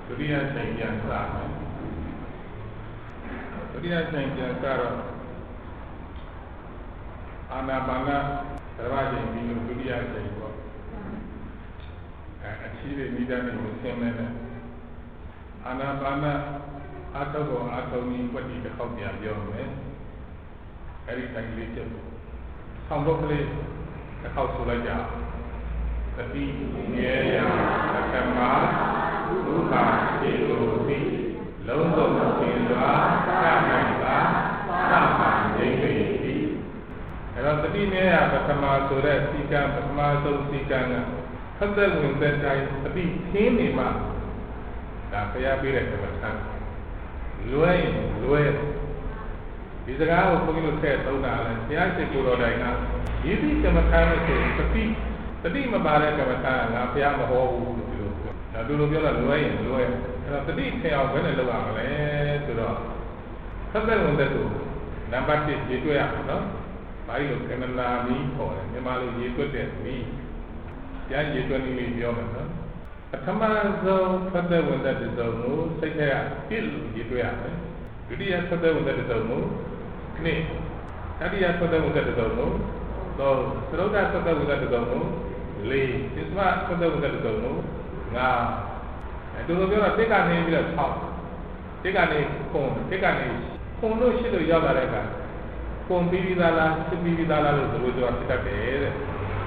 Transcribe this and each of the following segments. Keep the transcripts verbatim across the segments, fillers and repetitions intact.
ဒုတိယချိန်ပြန်စမယ်ဒုတိယချိန်ပြန်စတော့အာနာပါနသရဝချိန်ပြီးလို့ဒုတိယချိန်ပေါ့အဲအချီးတွေမိသားတွေကိုဆင်းမဲ့အာနာပါနအာထုပ်ပေါ်အာထုံကြီးပွက်တီတစ်ခေါက်ပြန်ပြောမယ်အဲဒီတိုင်းလေးချက်ဆောင်တော့ကလေးတစ်ခေါက်ဆိုလိုက်ကြသတိငြဲရသက္ကမဒုက္ခခြေလိုသိလုံးစုံသင်စွာသတ်နိုင်ပါသတ်မှန်နေပြီအဲတော့သတိငြဲရပထမဆိုတဲ့စီကံပထမဆုံးစီကံကဖတ်တဲ့ဝင်တဲ့တိုင်းသတိခင်းနေမှဒါဖျားပေးတဲ့ကမ္ဘာထလွဲရင်လွဲဒီစကားကိုဘုန်းကြီးတို့ထည့်သုံးတာလဲဘုရားရှိခိုးတော်တိုင်ကဒီဒီကမ္ဘာထလို့ဆိုသတိသတိမပါတဲ့ကမ္ဘာထကငါဘုရားမဟောဘူးလို့ပြောတယ်ဒါသူတို့ပြောတာလွဲရင်လွဲအဲ့တော့သတိထင်အောင်ဘယ်နဲ့လုပ်ရမလဲဆိုတော့သတ်တဲ့ဝင်တဲ့သူနံပါတ်တစ်ရေးတွေ့ရမှာနော်ဘာလို့ကမလာမီးခေါ်တယ်မြန်မာလိုရေးတွေ့တဲ့မီးပြန်ရေးတွေ့နေပြီပြောမှာနော်ပထမဆုံးသတ်တဲ့ဝင်တဲ့သူကိုစိတ်ထဲကပြည့်လို့ရေးတွေ့ရမယ်ဒုတိယသတ်တဲ့ဝင်တဲ့သူကိုခဏတတိယသတ်တဲ့ဝင်တဲ့သူကိုတော့သရုပ်သတ်တဲ့ဝင်တဲ့သူကိုလေးသစ္စာသတ်တဲ့ဝင်တဲ့သူကိုငါအဲသူတို့ပြောတာတစ်ကနေပြီးတော့၆တစ်ကနေခုံတစ်ကနေခုံလို့ရှိလို့ရောက်လာတဲ့အခါခုံပြီးပြီးသားလားရှင်းပြီးပြီးသားလားလို့သူတို့ပြောဖြစ်တတ်တယ်တဲ့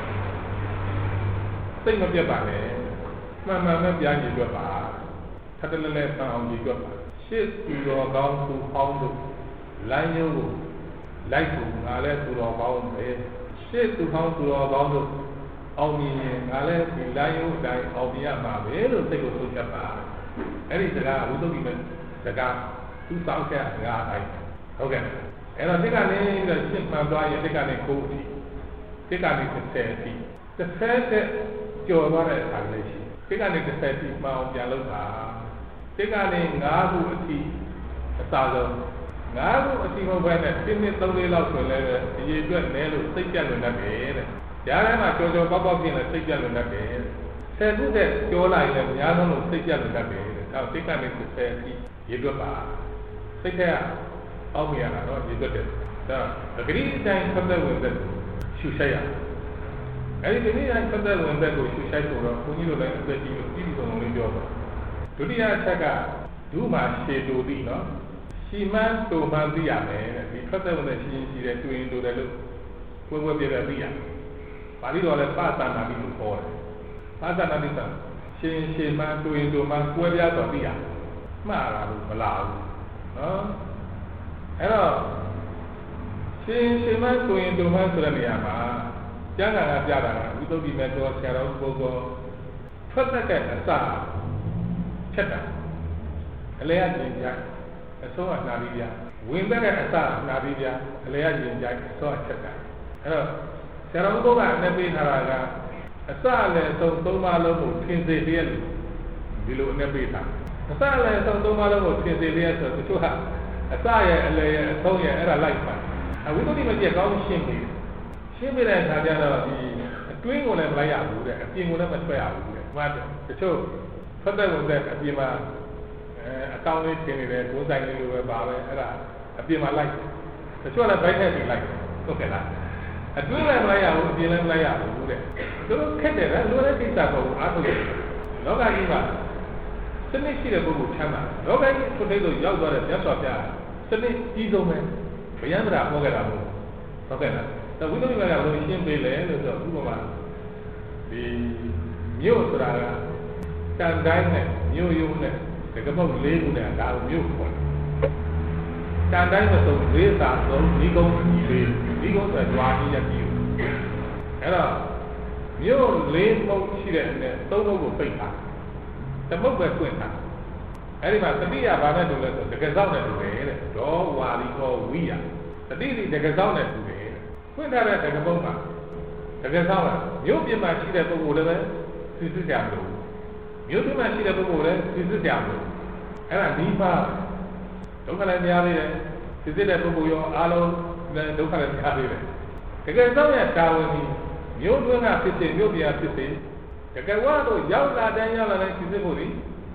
စိတ်မပြတ်ပါနဲ့မှန်မှန်ပဲပြန်ကြည့်ကြပါထပ်တလဲလဲပန်းအောင်ကြည့်ကြပါရှစ်သူတော်ကောင်းသူဟောင်းတို့လမ်းရုံးကိုလိုက်ဖို့ငါလဲသူတော်ကောင်းပဲရှစ်သူဟောင်းသူတော်ကောင်းတို့အောင်မြင်ရင်ငါလည်းဒီလိုင်းရုပ်အတိုင်းအောင်မြင်ရမှာပဲလို့စိတ်ကိုဆုံးဖြတ်ပါအဲ့ဒီစကားဝိသုဒ္ဓိမဲ့စကားသူစောင့်တဲ့စကားအတိုင်းဟုတ်ကဲ့အဲ့တော့ဒီကနေပြီးတော့ရှင်းမှန်သွားရင်ဒီကနေကိုယ်အထိဒီကနေတစ်ဆယ်အထိတစ်ဆယ်တဲ့ကျော်သွားတဲ့အခါလေးရှိဒီကနေတစ်ဆယ်အထိမှအောင်ပြန်လုပ်တာဒီကနေငါးခုအထိအစားဆုံးငါးခုအထိမဟုတ်ဘဲနဲ့တစ်နှစ်သုံးလေးလောက်ဆိုလည်းအရေးအတွက်နည်းလို့စိတ်ပြတ်လွန်တတ်တယ်တဲ့ကြားထဲမှာကြော်ကြော်ပေါက်ပေါက်ဖြစ်နေစိတ်ပြတ်လွန်တတ်တယ်ဆယ်ခုတဲ့ကြောလိုက်လည်းအများဆုံးလို့စိတ်ပြတ်လွန်တတ်တယ်တဲ့ဒါစိတ်ကနေဆယ်အထိရေတွက်ပါစိတ်ထဲကအောက်မြရတာတော့ရေတွက်တယ်ဒါအဂရိအတိုင်းဖတ်တဲ့ဝင်တဲ့ရှုရှိုက်ရအဲဒီဒီနေ့တိုင်းဖတ်တဲ့ဝင်တဲ့ကိုရှုရှိုက်ဆိုတော့ဘုန်းကြီးတို့လည်းအသက်ကြီးလို့ပြည်စုံလုံးလေးပြောပါဒုတိယအချက်ကဒုမှာရှေတူတိနော်ရှီမန်းတူမှန်သိရမယ်တဲ့ဒီဖတ်တဲ့ဝင်တဲ့ရှင်းရှင်းတဲ့တွင်တူတယ်လို့ဝဲဝဲပြပြသိရပါဠိတော်လည်းပါသနာတိလို့ခေါ်တယ်ပါသနာတိကရှင်းရှင်းမှန်တူရင်တူမှန်ကွဲပြားတော်သိရမှားတာလို့မလားဘူးနော်အဲ့တော့ရှင်းရှင်းမှန်တူရင်တူမှန်ဆိုတဲ့နေရာမှာကျမ်းဂန်ကပြတာကဝိသုဒ္ဓိမဲ့တော်ဆရာတော်ပုဂ္ဂိုလ်ထွက်သက်တဲ့အစဖြတ်တာအလဲအကျဉ်းကြအဆုံးကနာပြီးပြဝင်သက်တဲ့အစနာပြီးပြအလဲအကျဉ်းကြအဆုံးကချက်တာအဲ့တော့ဆရာတော်ဘုရားနဲ့ပေးထားတာကအစလည်းသုံးသုံးပါလုံးကိုသင်စေလျက်ဒီလိုနဲ့ပေးထားအစလည်းသုံးသုံးပါလုံးကိုသင်စေလျက်ဆိုတချို့ကအစရဲ့အလယ်ရဲ့အဆုံးရဲ့အဲ့ဒါလိုက်ပါအဝိသုဒ္ဓိမပြကောင်းရှင်းပြီရှင်းပြတဲ့အခါကျတော့ဒီအတွင်းကိုလည်းမလိုက်ရဘူးတဲ့အပြင်ကိုလည်းမထွက်ရဘူးတဲ့မှတ်တယ်တချို့ဖတ်တဲ့ဝင်တဲ့အပြင်မှာအဲအကောင်းလေးထင်နေတယ်ဒုစရိုက်လေးလိုပဲပါပဲအဲ့ဒါအပြင်မှာလိုက်တချို့လည်းဘိုက်ထက်ပြီးလိုက်ဟုတ်ကဲ့လားအတွင်းလည်းမလိုက်ရဘူးအပြင်လည်းမလိုက်ရဘူးတဲ့သူတို့ခက်တယ်ဗျလူလည်းသိတာပေါ့အားထုတ်တယ်လောကကြီးမှာစနစ်ရှိတဲ့ပုဂ္ဂိုလ်ချမ်းသာလောကကြီးသူတို့ရောက်သွားတဲ့မြတ်စွာဘုရားစနစ်ကြီးဆုံးပဲဘယံဒရာဟောခဲ့တာမို့ဟုတ်ကဲ့လားဒါဝိသုဒ္ဓိမကဘယ်လိုရှင်းပေးလဲလို့ဆိုဥပမာဒီမြို့ဆိုတာကတန်တိုင်းနဲ့မြို့ရုံနဲ့ဒီကပုတ်လေးခုနဲ့ဒါကိုမြို့ခေါ်တယ်တန်တိုင်းမဆုံးလေးစာဆုံးဒီကုန်းကြီးလေးဒီကုန်းဆိုကြွားကြီးရကြီးအဲ့တော့မြို့လေးပုတ်ရှိတဲ့နဲ့သုံးပုတ်ကိုပိတ်တာတပုတ်ပဲဖွင့်တာအဲ့ဒီမှာတတိယဘာနဲ့တူလဲဆိုတကယ်စောင့်နဲ့တူတယ်တဲ့ဒေါဝါလီကောဝိယတတိတိတကယ်စောင့်နဲ့တူတယ်ဖွင့်ထားတဲ့တကယ်ပုတ်မှာတကယ်စောင့်တာမြို့ပြင်မှာရှိတဲ့ပုဂ္ဂိုလ်လည်းပဲစစ်စစ်ကြမလို့မြို့ပြင်မှာရှိတဲ့ပုဂ္ဂိုလ်လည်းစစ်စစ်ကြမလို့အဲ့ဒါဒီပါဒုက္ခလည်းများသေးတယ်စစ်စစ်တဲ့ပုဂ္ဂိုလ်ရောအားလုံးလည်းဒုက္ခလည်းများသေးတယ်တကယ်စောင့်ရတာဝန်ကြီးမြို့တွင်းကဖြစ်စေမြို့ပြင်ကဖြစ်စေတကယ်ဝါတို့ရောက်လာတဲ့ရောက်လာတဲ့စစ်စစ်ဖို့ဒီ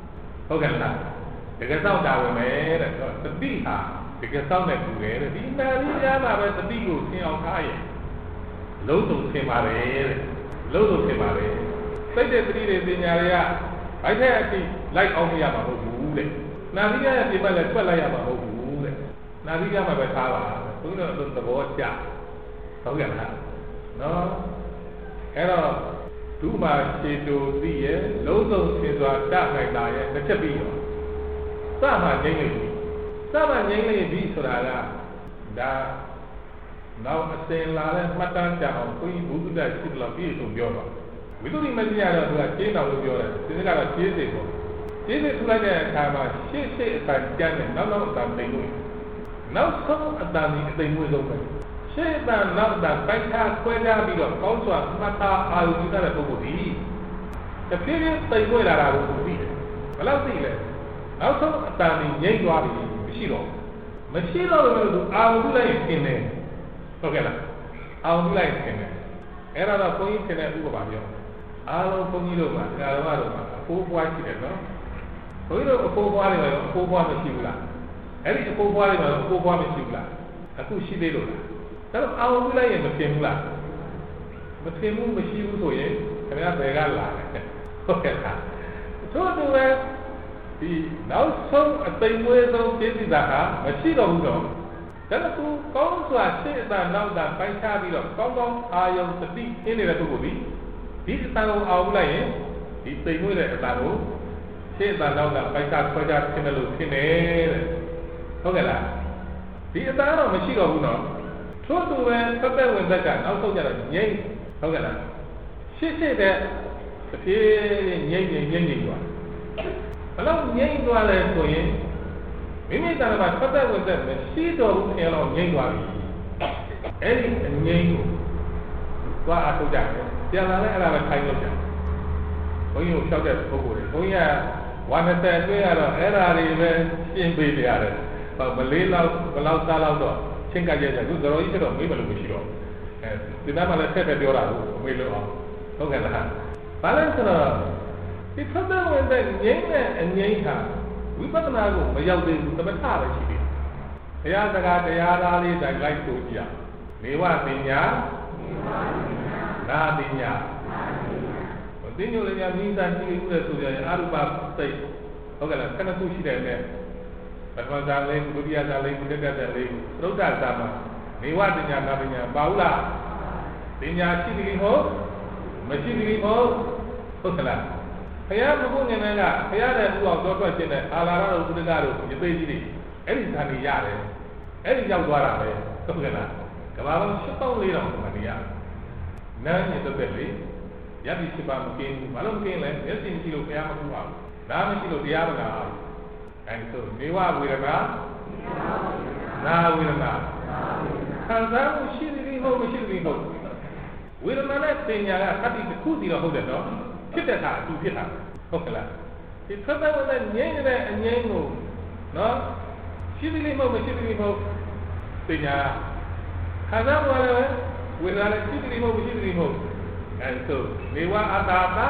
ဟုတ်ကဲ့လားတကယ်စောင့်တာပဲမဲ့တဲ့သတိဟာတကယ်စောင့်နေတူတယ်တဲ့ဒီနာရီကြားမှာပဲသတိကိုသင်အောင်ထားရင်လုံးစုံသင်ပါတယ်တဲ့လုံးစုံသင်ပါတယ်စိတ်တဲ့သတိတွေပညာတွေကဘိုက်တဲ့အထိလိုက်အောင်မရမှာမဟုတ်ဘူးတဲ့နာရီကြားရဲ့ပြင်ပလည်းထွက်လိုက်ရမှာမဟုတ်ဘူးတဲ့နာရီကြားမှာပဲထားပါဘုန်းကြီးတို့သဘောကျဟုတ်ကဲ့လားနော်အဲ့တော့ဒုမာခြေတူသိရဲ့လုံးစုံသင်စွာတနိုင်တာရဲ့တစ်ချက်ပြီးတော့စမှငိမ့်နေပြီစမှငိမ့်နေပြီဆိုတာကဒါနောက်အစင်လာတဲ့မှတ်တမ်းကြအောင်ဘုန်းကြီးဘုဒ္ဓရှိတယ်လို့ပြည့်စုံပြောတော့ဝိသုဒ္ဓိမဉ္ဇဉ်ကတော့သူကကျင်းတော်လို့ပြောတယ်ဒီနေ့ကတော့ကျင်းစိတ်ပေါ့ကျင်းစိတ်ထူလိုက်တဲ့အခါမှာရှေ့ရှေ့အတန်ကျမ်းတယ်နောက်နောက်အတန်သိမ့်လို့နောက်ဆုံးအတန်ဒီအသိမ့်မှုဆုံးပဲရှေ့အတန်နောက်အတန်ပိုက်ထားခွဲခြားပြီးတော့ကောင်းစွာမှတ်သားအာရုံပြုတဲ့ပုဂ္ဂိုလ်ဒီတဖြည်းဖြည်းသိမ့်ွေလာတာကိုသူသိတယ်ဘယ်လောက်သိလဲနောက်ဆုံးအတန်ဒီငြိမ့်သွားပြီမရှိတော့မရှိတော့လို့သူအာရုံပြုလိုက်ရင်ပြင်တယ်ဟုတ်ကဲ့လားအာရုံပြုလိုက်ရင်ပြင်တယ်အဲ့ဒါတော့ဘုန်းကြီးတင်တဲ့ဥပမာပြောအားလုံးဘုန်းကြီးတို့ကဒကာတော်တို့ကအဖိုးပွားရှိတယ်နော်ဘုန်းကြီးတို့အဖိုးပွားတွေကတော့အဖိုးပွားမရှိဘူးလားအဲ့ဒီအဖိုးပွားတွေကတော့အဖိုးပွားမရှိဘူးလားအခုရှိသေးလို့လားဒါတော့အာရုံပြုလိုက်ရင်မပြင်ဘူးလားမပြင်ဘူးမရှိဘူးဆိုရင်ခင်ဗျားဘယ်ကလာလဲဟုတ်ကဲ့လားသို့တူပဲဒီနောက်ဆုံးအသိမွေးဆုံးပြည့်စုံတာဟာမရှိတော့ဘူးတော့ဒါကသူကောင်းစွာရှေ့အတန်နောက်တာပိုက်ချပြီးတော့ကောင်းကောင်းအာယုံသတိအင်းနေတဲ့ပုဂ္ဂိုလ်ဒီဒီအတန်ကိုအောင်လိုက်ရင်ဒီသိမ့်မွေးတဲ့အတန်ကိုရှေ့အတန်နောက်ကပိုက်ချခွဲခြားသင်တယ်လို့သင်တယ်တဲ့ဟုတ်ကဲ့လားဒီအတန်တော့မရှိတော့ဘူးနော်ထို့သူပဲသက်သက်ဝင်သက်ကနောက်ဆုံးကြတော့ငြိမ့်ဟုတ်ကဲ့လားရှေ့ရှေ့တဲ့တစ်ပြေးငြိမ့်ငြိမ့်ငြိမ့်ငြိမ့်သွားဘယ်တော့ငြိမ့်သွားလဲဆိုရင်မိမိတဏ္ဍာသက်သက်ဝင်သက်မရှိတော့ဘူးခင်ဗျာငြိမ့်သွားပြီအဲ့ဒီငြိမ့်ကိုသွားအထုတ်ကြတယ်ပြန်လာလဲအဲ့ဒါပဲခိုင်းလို့ကြဘုန်းကြီးကိုဖြောက်တဲ့ပုဂ္ဂိုလ်တွေဘုန်းကြီးကဝါနတဲ့တွေ့ရတော့အဲ့ဒါတွေပဲရှင်းပေးကြရတယ်မလေးလောက်ဘလောက်သားလောက်တော့ချင်းကကြကြခုသတော်ကြီးဖြစ်တော့မေးမလို့မရှိတော့အဲဒီနားမှာလည်းဆက်ဆက်ပြောတာကိုမေးလို့အောင်ဟုတ်ကဲ့လားဘာလဲဆိုတော့ဒီသက်သက်ဝင်သက်ငြိမ့်တဲ့အငြိမ့်ဟာဝိပဿနာကိုမရောက်သေးဘူးသမထပဲရှိသေးတယ်ဘုရားစကားတရားသားလေးတိုင်လိုက်ဆိုကြည့်နေဝပညာနာပညာသင်္ညိုလည်းများမိသားရှိလို့ဆိုရရင်အရူပစိတ်ဟုတ်ကဲ့လားခဏခုရှိတယ်နဲ့ပထမဇာလေးဒုတိယဇာလေးဒုတိယဇာလေးသုဒ္ဓဇာမှာနေဝပညာနာပညာပါဘူးလားပညာရှိသည်ဟုတ်မရှိသည်ဟုတ်ဟုတ်ကဲ့လားဘုရားဘုရားဉာဏ်ကဘုရားတဲ့ဥအောင်တော်ထွက်ခြင်းနဲ့အာလာရတို့သုဒ္ဓတို့ယသိကြီးတွေအဲ့ဒီဇာနေရတယ်အဲ့ဒီရောက်သွားတာပဲဟုတ်ကဲ့လားကဘာလုံးရှစ်ပေါင်းလေးတောင်မနေရနန်းရင်တစ်သက်လေးရပြီစပါမကင်းဘူးဘာလို့မကင်းလဲမျက်စိမရှိလို့ဘုရားမကူပါဘူးနားမရှိလို့တရားမနာဘူးအဲဒီဆိုနေဝဝေဒနာနာဝေဒနာခံစားမှုရှိသည်မဟုတ်မရှိသည်မဟုတ်ဝေဒနာနဲ့ပညာကသတိတစ်ခုစီတော့ဟုတ်တယ်နော်ဖြစ်တဲ့အခါအတူဖြစ်တာဟုတ်ကဲ့လားဒီသက်သက်ဝင်တဲ့ငြိမ့်နေတဲ့အငြိမ့်ကိုနော်ရှိသည်မဟုတ်မရှိသည်မဟုတ်ပညာခံစားမှုလည်းဝေဒနာနဲ့ရှိသည်မဟုတ်မရှိသည်မဟုတ်အဲဆိုနေဝအတ္တတာ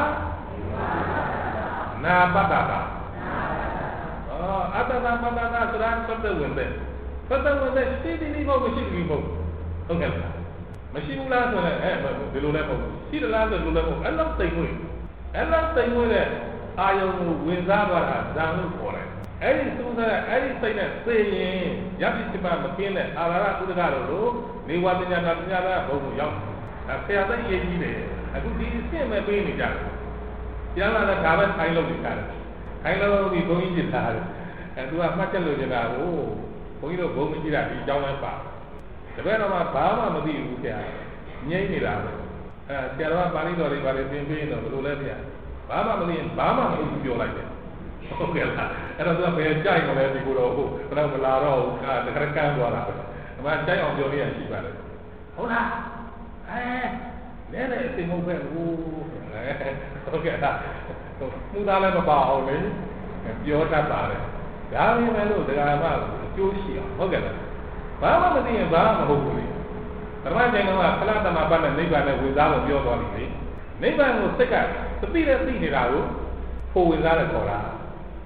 နာပတ္တတာအော်အတ္တတာပတ္တတာဆိုတာသက်သက်ဝင်တဲ့သက်သက်ဝင်တဲ့ရှိသည်မဟုတ်မရှိသည်မဟုတ်ဟုတ်ကဲ့လားမရှိဘူးလားဆိုရင်အဲဒီလိုလည်းမဟုတ်ဘူးရှိတယ်လားဆိုလိုလည်းမဟုတ်အဲ့လောက်သိမ့်ဝင်အဲ့လောက်သိမ့်ဝင်တဲ့အာယုံကိုဝင်စားသွားတာဇံလို့ခေါ်တယ်အဲ့ဒီသူကအဲ့ဒီစိတ်နဲ့သိရင်ယပိစိမမကင်းတဲ့အာရရဥဒ္ဒကတို့လိုနေဝပညာနာပညာကဘုံကိုရောက်အဲဆရာသိရေးကြီးတယ်အခုဒီအစ်စ်မဲ့ပေးနေကြတယ်ပြန်လာတဲ့ဒါပဲထိုင်လို့နေကြတယ်ထိုင်လို့ဒီဘုန်းကြီးပြထားတယ်အဲသူကမှတ်ချက်လို့နေတာကိုဘုန်းကြီးတို့ဘုံမရှိတာဒီအကြောင်းလဲပါတပည့်တော်ကဘာမှမသိဘူးဆရာငြိမ့်နေတာပဲအဲဆရာတော်ကပါဠိတော်တွေပါလေသင်ပေးတော့ဘယ်လိုလဲဆရာဘာမှမသိရင်ဘာမှမဟုတ်ဘူးပြောလိုက်တယ်ဟုတ်ကဲ့လားအဲ့တော့သူကဘယ်ကြိုက်မလဲဒီကိုတော့ဟုတ်တော့မလာတော့ဘူးအဲတခါကန်းသွားတာပဲအမှကြိုက်အောင်ပြောရရှိပါတယ်ဟုတ်လားအဲလဲလေအသိမဟုတ်ပဲဘူးဟုတ်ကဲ့လားမှုသားလည်းမပါအောင်လေပြောတတ်ပါတယ်ဒါပေမဲ့လို့ဒကာမအကျိုးရှိအောင်ဟုတ်ကဲ့လားဘာမှမသိရင်ဘာမှမဟုတ်ဘူးလေဓမ္မကျမ်းကဖလားတမပတ်နဲ့နိဗ္ဗာန်နဲ့ဝင်စားလို့ပြောသွားပြီလေနိဗ္ဗာန်ကိုစိတ်ကသတိနဲ့သိနေတာကိုဖို့ဝင်စားတယ်ခေါ်တာ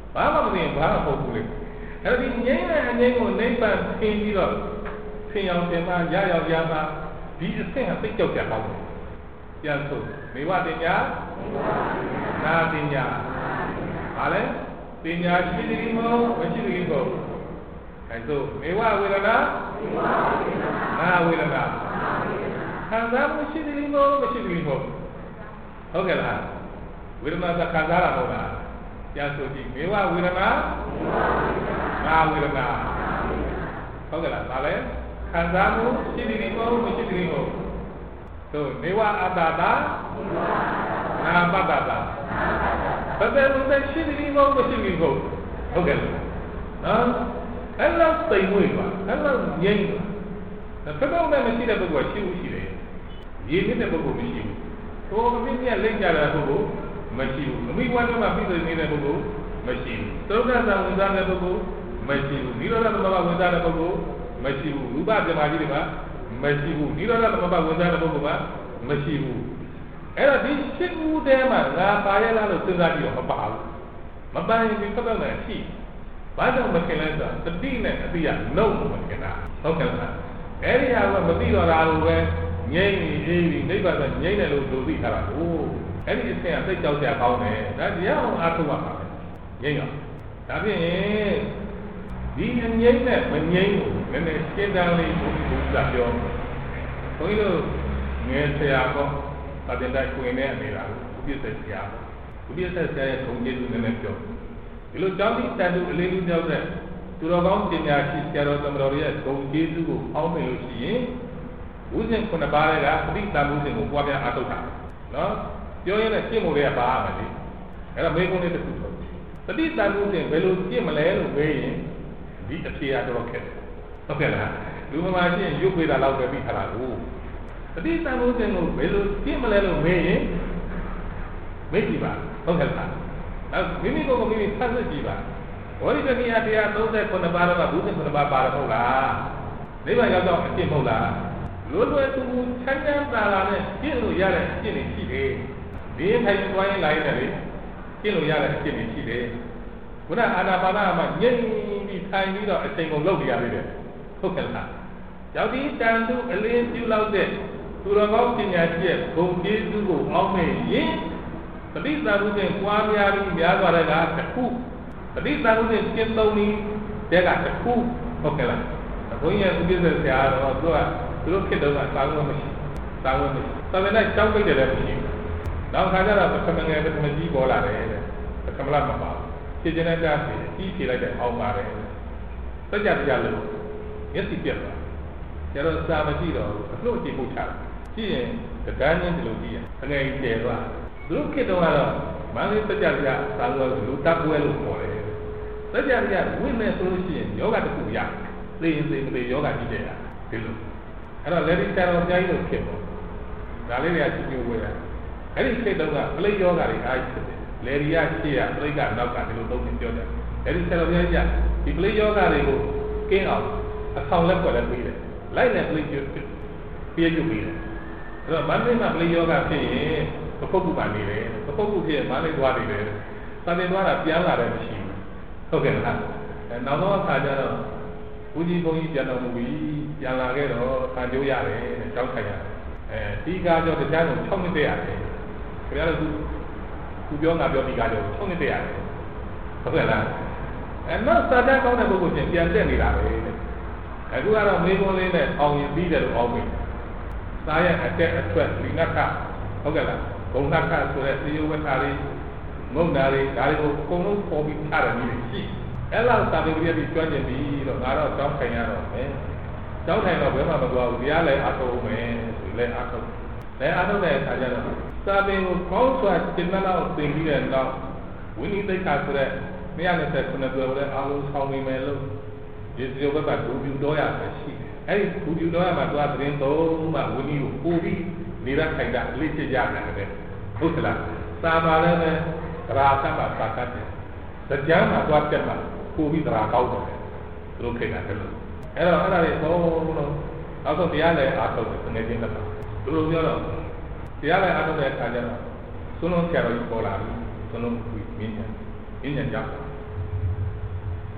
ဘာမှမသိရင်ဘာမှမဟုတ်ဘူးလေအဲ့ဒီငြိမ်းတဲ့အငြိမ်းကိုနိဗ္ဗာန်သင်ပြီးတော့သင်အောင်သင်မှရရောက်ရမှဒီအဆင့်ဟာသိကြောက်ကြပါဘူးပြန်ဆိုမေဝတင်ညာနာတင်ညာဟာလေတင်ညာရှိသည်မဟုတ်မရှိသည်မဟုတ်အဲဆိုမေဝဝေဒနာနာဝေဒနာခံစားမှုရှိသည်မဟုတ်မရှိသည်မဟုတ်ဟုတ်ကဲ့လားဝေဒနာကခံစားရမဟုတ်လားပြန်ဆိုကြည့်မေဝဝေဒနာနာဝေဒနာဟုတ်ကဲ့လားဒါလည်းခံစားမှုရှိသည်မဟုတ်မရှိသည်မဟုတ်သို့နေဝအတ္တတာနာပတ္တတာဘယ်လိုလဲရှိသည်မဟုတ်မရှိသည်မဟုတ်ဟုတ်ကဲ့လားနော်အဲ့လောက်သိမ့်ဝင်ပါအဲ့လောက်ငြိမ့်ပါဘယ်တော့မှမရှိတဲ့ပုဂ္ဂိုလ်ရှိဘူးရှိတယ်ရည်ဖြစ်တဲ့ပုဂ္ဂိုလ်မရှိဘူးဟိုအမြင့်မြတ်လိမ့်ကြတဲ့ပုဂ္ဂိုလ်မရှိဘူးအမိဝါဒမှာပြည့်စုံနေတဲ့ပုဂ္ဂိုလ်မရှိဘူးသုဒ္ဓဆံဝင်စားတဲ့ပုဂ္ဂိုလ်မရှိဘူးနိရောဓသမဘဝင်စားတဲ့ပုဂ္ဂိုလ်မရှိဘူးရူပပြမာကြီးတွေမှာမရှိဘူးနိရောဓသမဘဝင်စားတဲ့ပုဂ္ဂိုလ်ကမရှိဘူးအဲ့တော့ဒီရှင်းမှုတဲမှာငါပါရလားလို့စဉ်းစားပြီးတော့မပါဘူးမပန်းရင်ဒီပတ်သက်နေရှိဘာကြောင့်မခင်လဲဆိုတော့တတိနဲ့အတိကလုံးမခင်တာဟုတ်ကဲ့လားအဲ့ဒီဟာကမသိတော့တာလို့ပဲငြိမ့်နေအေးပြီးနိဗ္ဗာန်ကငြိမ့်တယ်လို့လူသိထားတာကိုအဲ့ဒီအဆင့်ကသိကြောက်ကြကောင်းတယ်ဒါတရားအောင်အားထုတ်ရပါမယ်ငြိမ့်တော့ဒါဖြင့်ဒီအငြိမ့်နဲ့မငြိမ့်ကိုနည်းနည်းရှင်းတန်းလေးဘုရားပြောဘုန်းကြီးတို့ငယ်ဆရာကောတာတင်တိုင်းကိုင်းနေနေတာဘုပြည့်ဆက်ဆရာဘုပြည့်ဆက်ဆရာရဲ့ထုံကျေးဇူးနည်းနည်းပြောဒီလိုကြောင်းတိတန်တူအလေးလူကြောက်တဲ့သူတော်ကောင်းပညာရှိဆရာတော်သမတော်ရဲ့ဂုဏ်ကျေးဇူးကိုအောင်းမြင်လို့ရှိရင်ဝိဇ္ဇင်ခုနှစ်ပါးကပဋိသင်္ဍမှုစဉ်ကိုပွားများအားထုတ်တာနော်ပြောရင်လည်းရှင်းဖို့လည်းပါရမယ်လေအဲ့တော့မေကုန်းလေးတစ်ခုဆိုပဋိသင်္ဍမှုစဉ်ဘယ်လိုရှင်းမလဲလို့မေးရင်ဒီအဖြေအတော်ခက်တယ်ဟုတ်ကဲ့လားလူမမာရှင်းရုပ်ပေးတာတော့ပဲပြီးထားတာကိုပဋိသင်္ဍမှုစဉ်ကိုဘယ်လိုရှင်းမလဲလို့မေးရင်မေးကြည့်ပါဟုတ်ကဲ့လားအဲ့မိမိကိုယ်ကိုမိမိသတ်စစ်ကြည့်ပါဝိရိယတရားတရားသုံးဆယ်ခုနှစ်ပါးတော့ဘုဇင်ခုနှစ်ပါးပါတယ်ဟုတ်လားနိဗ္ဗာန်ရောက်တော့အရှင်းမဟုတ်လားလွယ်လွယ်တူတူချမ်းချမ်းသာသာနဲ့ရှင်းလို့ရတဲ့အရှင်းတွေရှိတယ်ဒီထိုင်သွားရင်လာရင်လည်းရှင်းလို့ရတဲ့အရှင်းတွေရှိတယ်ခုနအာနာပါနမှာငြိမ့်ပြီးထိုင်ပြီးတော့အချိန်ကုန်လုပ်နေရသေးတယ်ဟုတ်ကဲ့လားရောက်ဒီတန်သူအလင်းပြုလောက်တဲ့သူတော်ကောင်းပညာရှိရဲ့ဂုဏ်ကျေးဇူးကိုအောက်မဲ့ရင်ပဋိသင်္ဍမှုစဉ်ပွားများပြီးများသွားတဲ့ကတစ်ခုပဋိသင်္ဍမှုစဉ်ကျင့်သုံးနည်းတဲ့ကတစ်ခုဟုတ်ကဲ့လားဘုန်းကြီးရဲ့ဥပ္ပဒေဆရာတော်သူကသူတို့ဖြစ်တော့ကသာဝတ်မရှိသာဝတ်မရှိသာဝတ်နဲ့ကြောက်ပိတ်တယ်လည်းမရှိဘူးနောက်ခါကျတော့ပထမငယ်ပထမကြီးပေါ်လာတယ်တဲ့ပထမလမပါဘူးဖြစ်နေတဲ့ကြားစီကြီးဖြေလိုက်တဲ့အောက်ပါတယ်စကြတရားလို့မျက်စိပြတ်သွားကျတော့စာမကြည့်တော့အလို့ကြည့်ဖို့ချတာကြည့်ရင်တန်းချင်းဒီလိုကြည့်ရင်အငယ်ကြီးတယ်သွားသူတို့ခေတ္တကတော့မန္တလေးစကြတရားသာဝတ်လူတပ်ပွဲလို့ခေါ်တယ်စကြတရားဝင်နေဆိုလို့ရှိရင်ယောဂတစ်ခုရသိရင်သိမသိယောဂကြည့်တယ်ဒီလိုအဲ့တော့လေဒီဆရာတော်ဘုရားကြီးတို့ဖြစ်ပေါ့ဒါလေးတွေကကြည့်ကြဝဲရအဲ့ဒီစိတ်တော့ကပလိယောဂတွေအားဖြစ်တယ်လေဒီရရှိရပလိကနောက်ကဒီလိုသုံးပြီးပြောတယ်အဲ့ဒီဆရာတော်ဘုရားကြီးကဒီပလိယောဂတွေကိုကင်းအောင်အဆောင်လက်ွက်လက်ပြီးတယ်လိုက်နဲ့ပလိယောပြည့်ကျုပ်ပြီးတယ်အဲ့တော့မန္တလေးမှာပလိယောဂဖြစ်ရင်ပပုတ်ကူပါနေတယ်ပပုတ်ကူဖြစ်ရင်မန္တလေးသွားနေတယ်စာတင်သွားတာပြန်လာတယ်မရှိဘူးဟုတ်ကဲ့လားအဲနောက်တော့အခါကျတော့ဘုကြီးဘုန်းကြီးပြန်တော်မူပြီးပြန်လာခဲ့တော့ခံကြိုးရတယ်တောက်ထိုင်ရတယ်အဲဒီကားကြောင့်တရားကို၆နှစ်တည်းရတယ်ခင်ဗျားတို့သူပြောငါပြောဒီကားကြောင့်၆နှစ်တည်းရတယ်ဟုတ်ကဲ့လားအဲနောက်စာတန်းကောင်းတဲ့ပုဂ္ဂိုလ်ချင်းပြန်တက်နေတာပဲအခုကတော့မေးခွန်းလေးနဲ့အောင်ရင်ပြီးတယ်လို့အောင်ပြီစားရဲ့အတက်အထွက်ဒီနတ်ကဟုတ်ကဲ့လားဘုံနတ်ကဆိုတဲ့သေယဝတ္ထာလေးငုံတာလေးဒါတွေကိုအကုန်လုံးပေါ်ပြီးထားတယ်နည်းရှိအဲ့လောက်စာပေပြည့်ကျွမ်းကျင်ပြီတော့ငါတော့တောင်းထိုင်ရတော့မယ်တောင်းထိုင်တော့ဘယ်မှမသွားဘူးတရားလည်းအားထုတ်မယ်ဆိုလည်းအားထုတ်လည်းအားထုတ်တဲ့အခါကျတော့စာပေကိုကောင်းစွာသင်မှလောက်သင်ပြီးတဲ့နောက်ဝိနည်းသိက္ခာဆိုတဲ့မရနဲ့ဆက်ခုနှစ်ပြောတဲ့အားလုံးဆောင်နေမယ်လို့ဒီစီဘက်ကဒူပြူတော်ရမယ်ရှိတယ်အဲ့ဒီဒူပြူတော်ရမှာသွားသတင်းသုံးမှဝိနည်းကိုပို့ပြီးနေရခိုင်တာအလေးချရနိုင်တယ်ဟုတ်သလားစာပါလည်းပဲရာသမှာစာတတ်တယ်ကြံမှာသွားပြတ်မှာပို့ပြီးသရာကောက်တယ်သူတို့ခေတ်ကတည်းကအဲ့တော့အဲ့ဒါတွေသုံးလို့နောက်ဆုံးတရားလည်းအားထုတ်တယ်ငွေချင်းတက်တာသူတို့ပြောတော့တရားလည်းအားထုတ်တဲ့အခါကျတော့သုံးလုံးဆရာတော်ကြီးပေါ်လာပြီသုံးလုံးမြင်းညာမြင်းညာကြောက်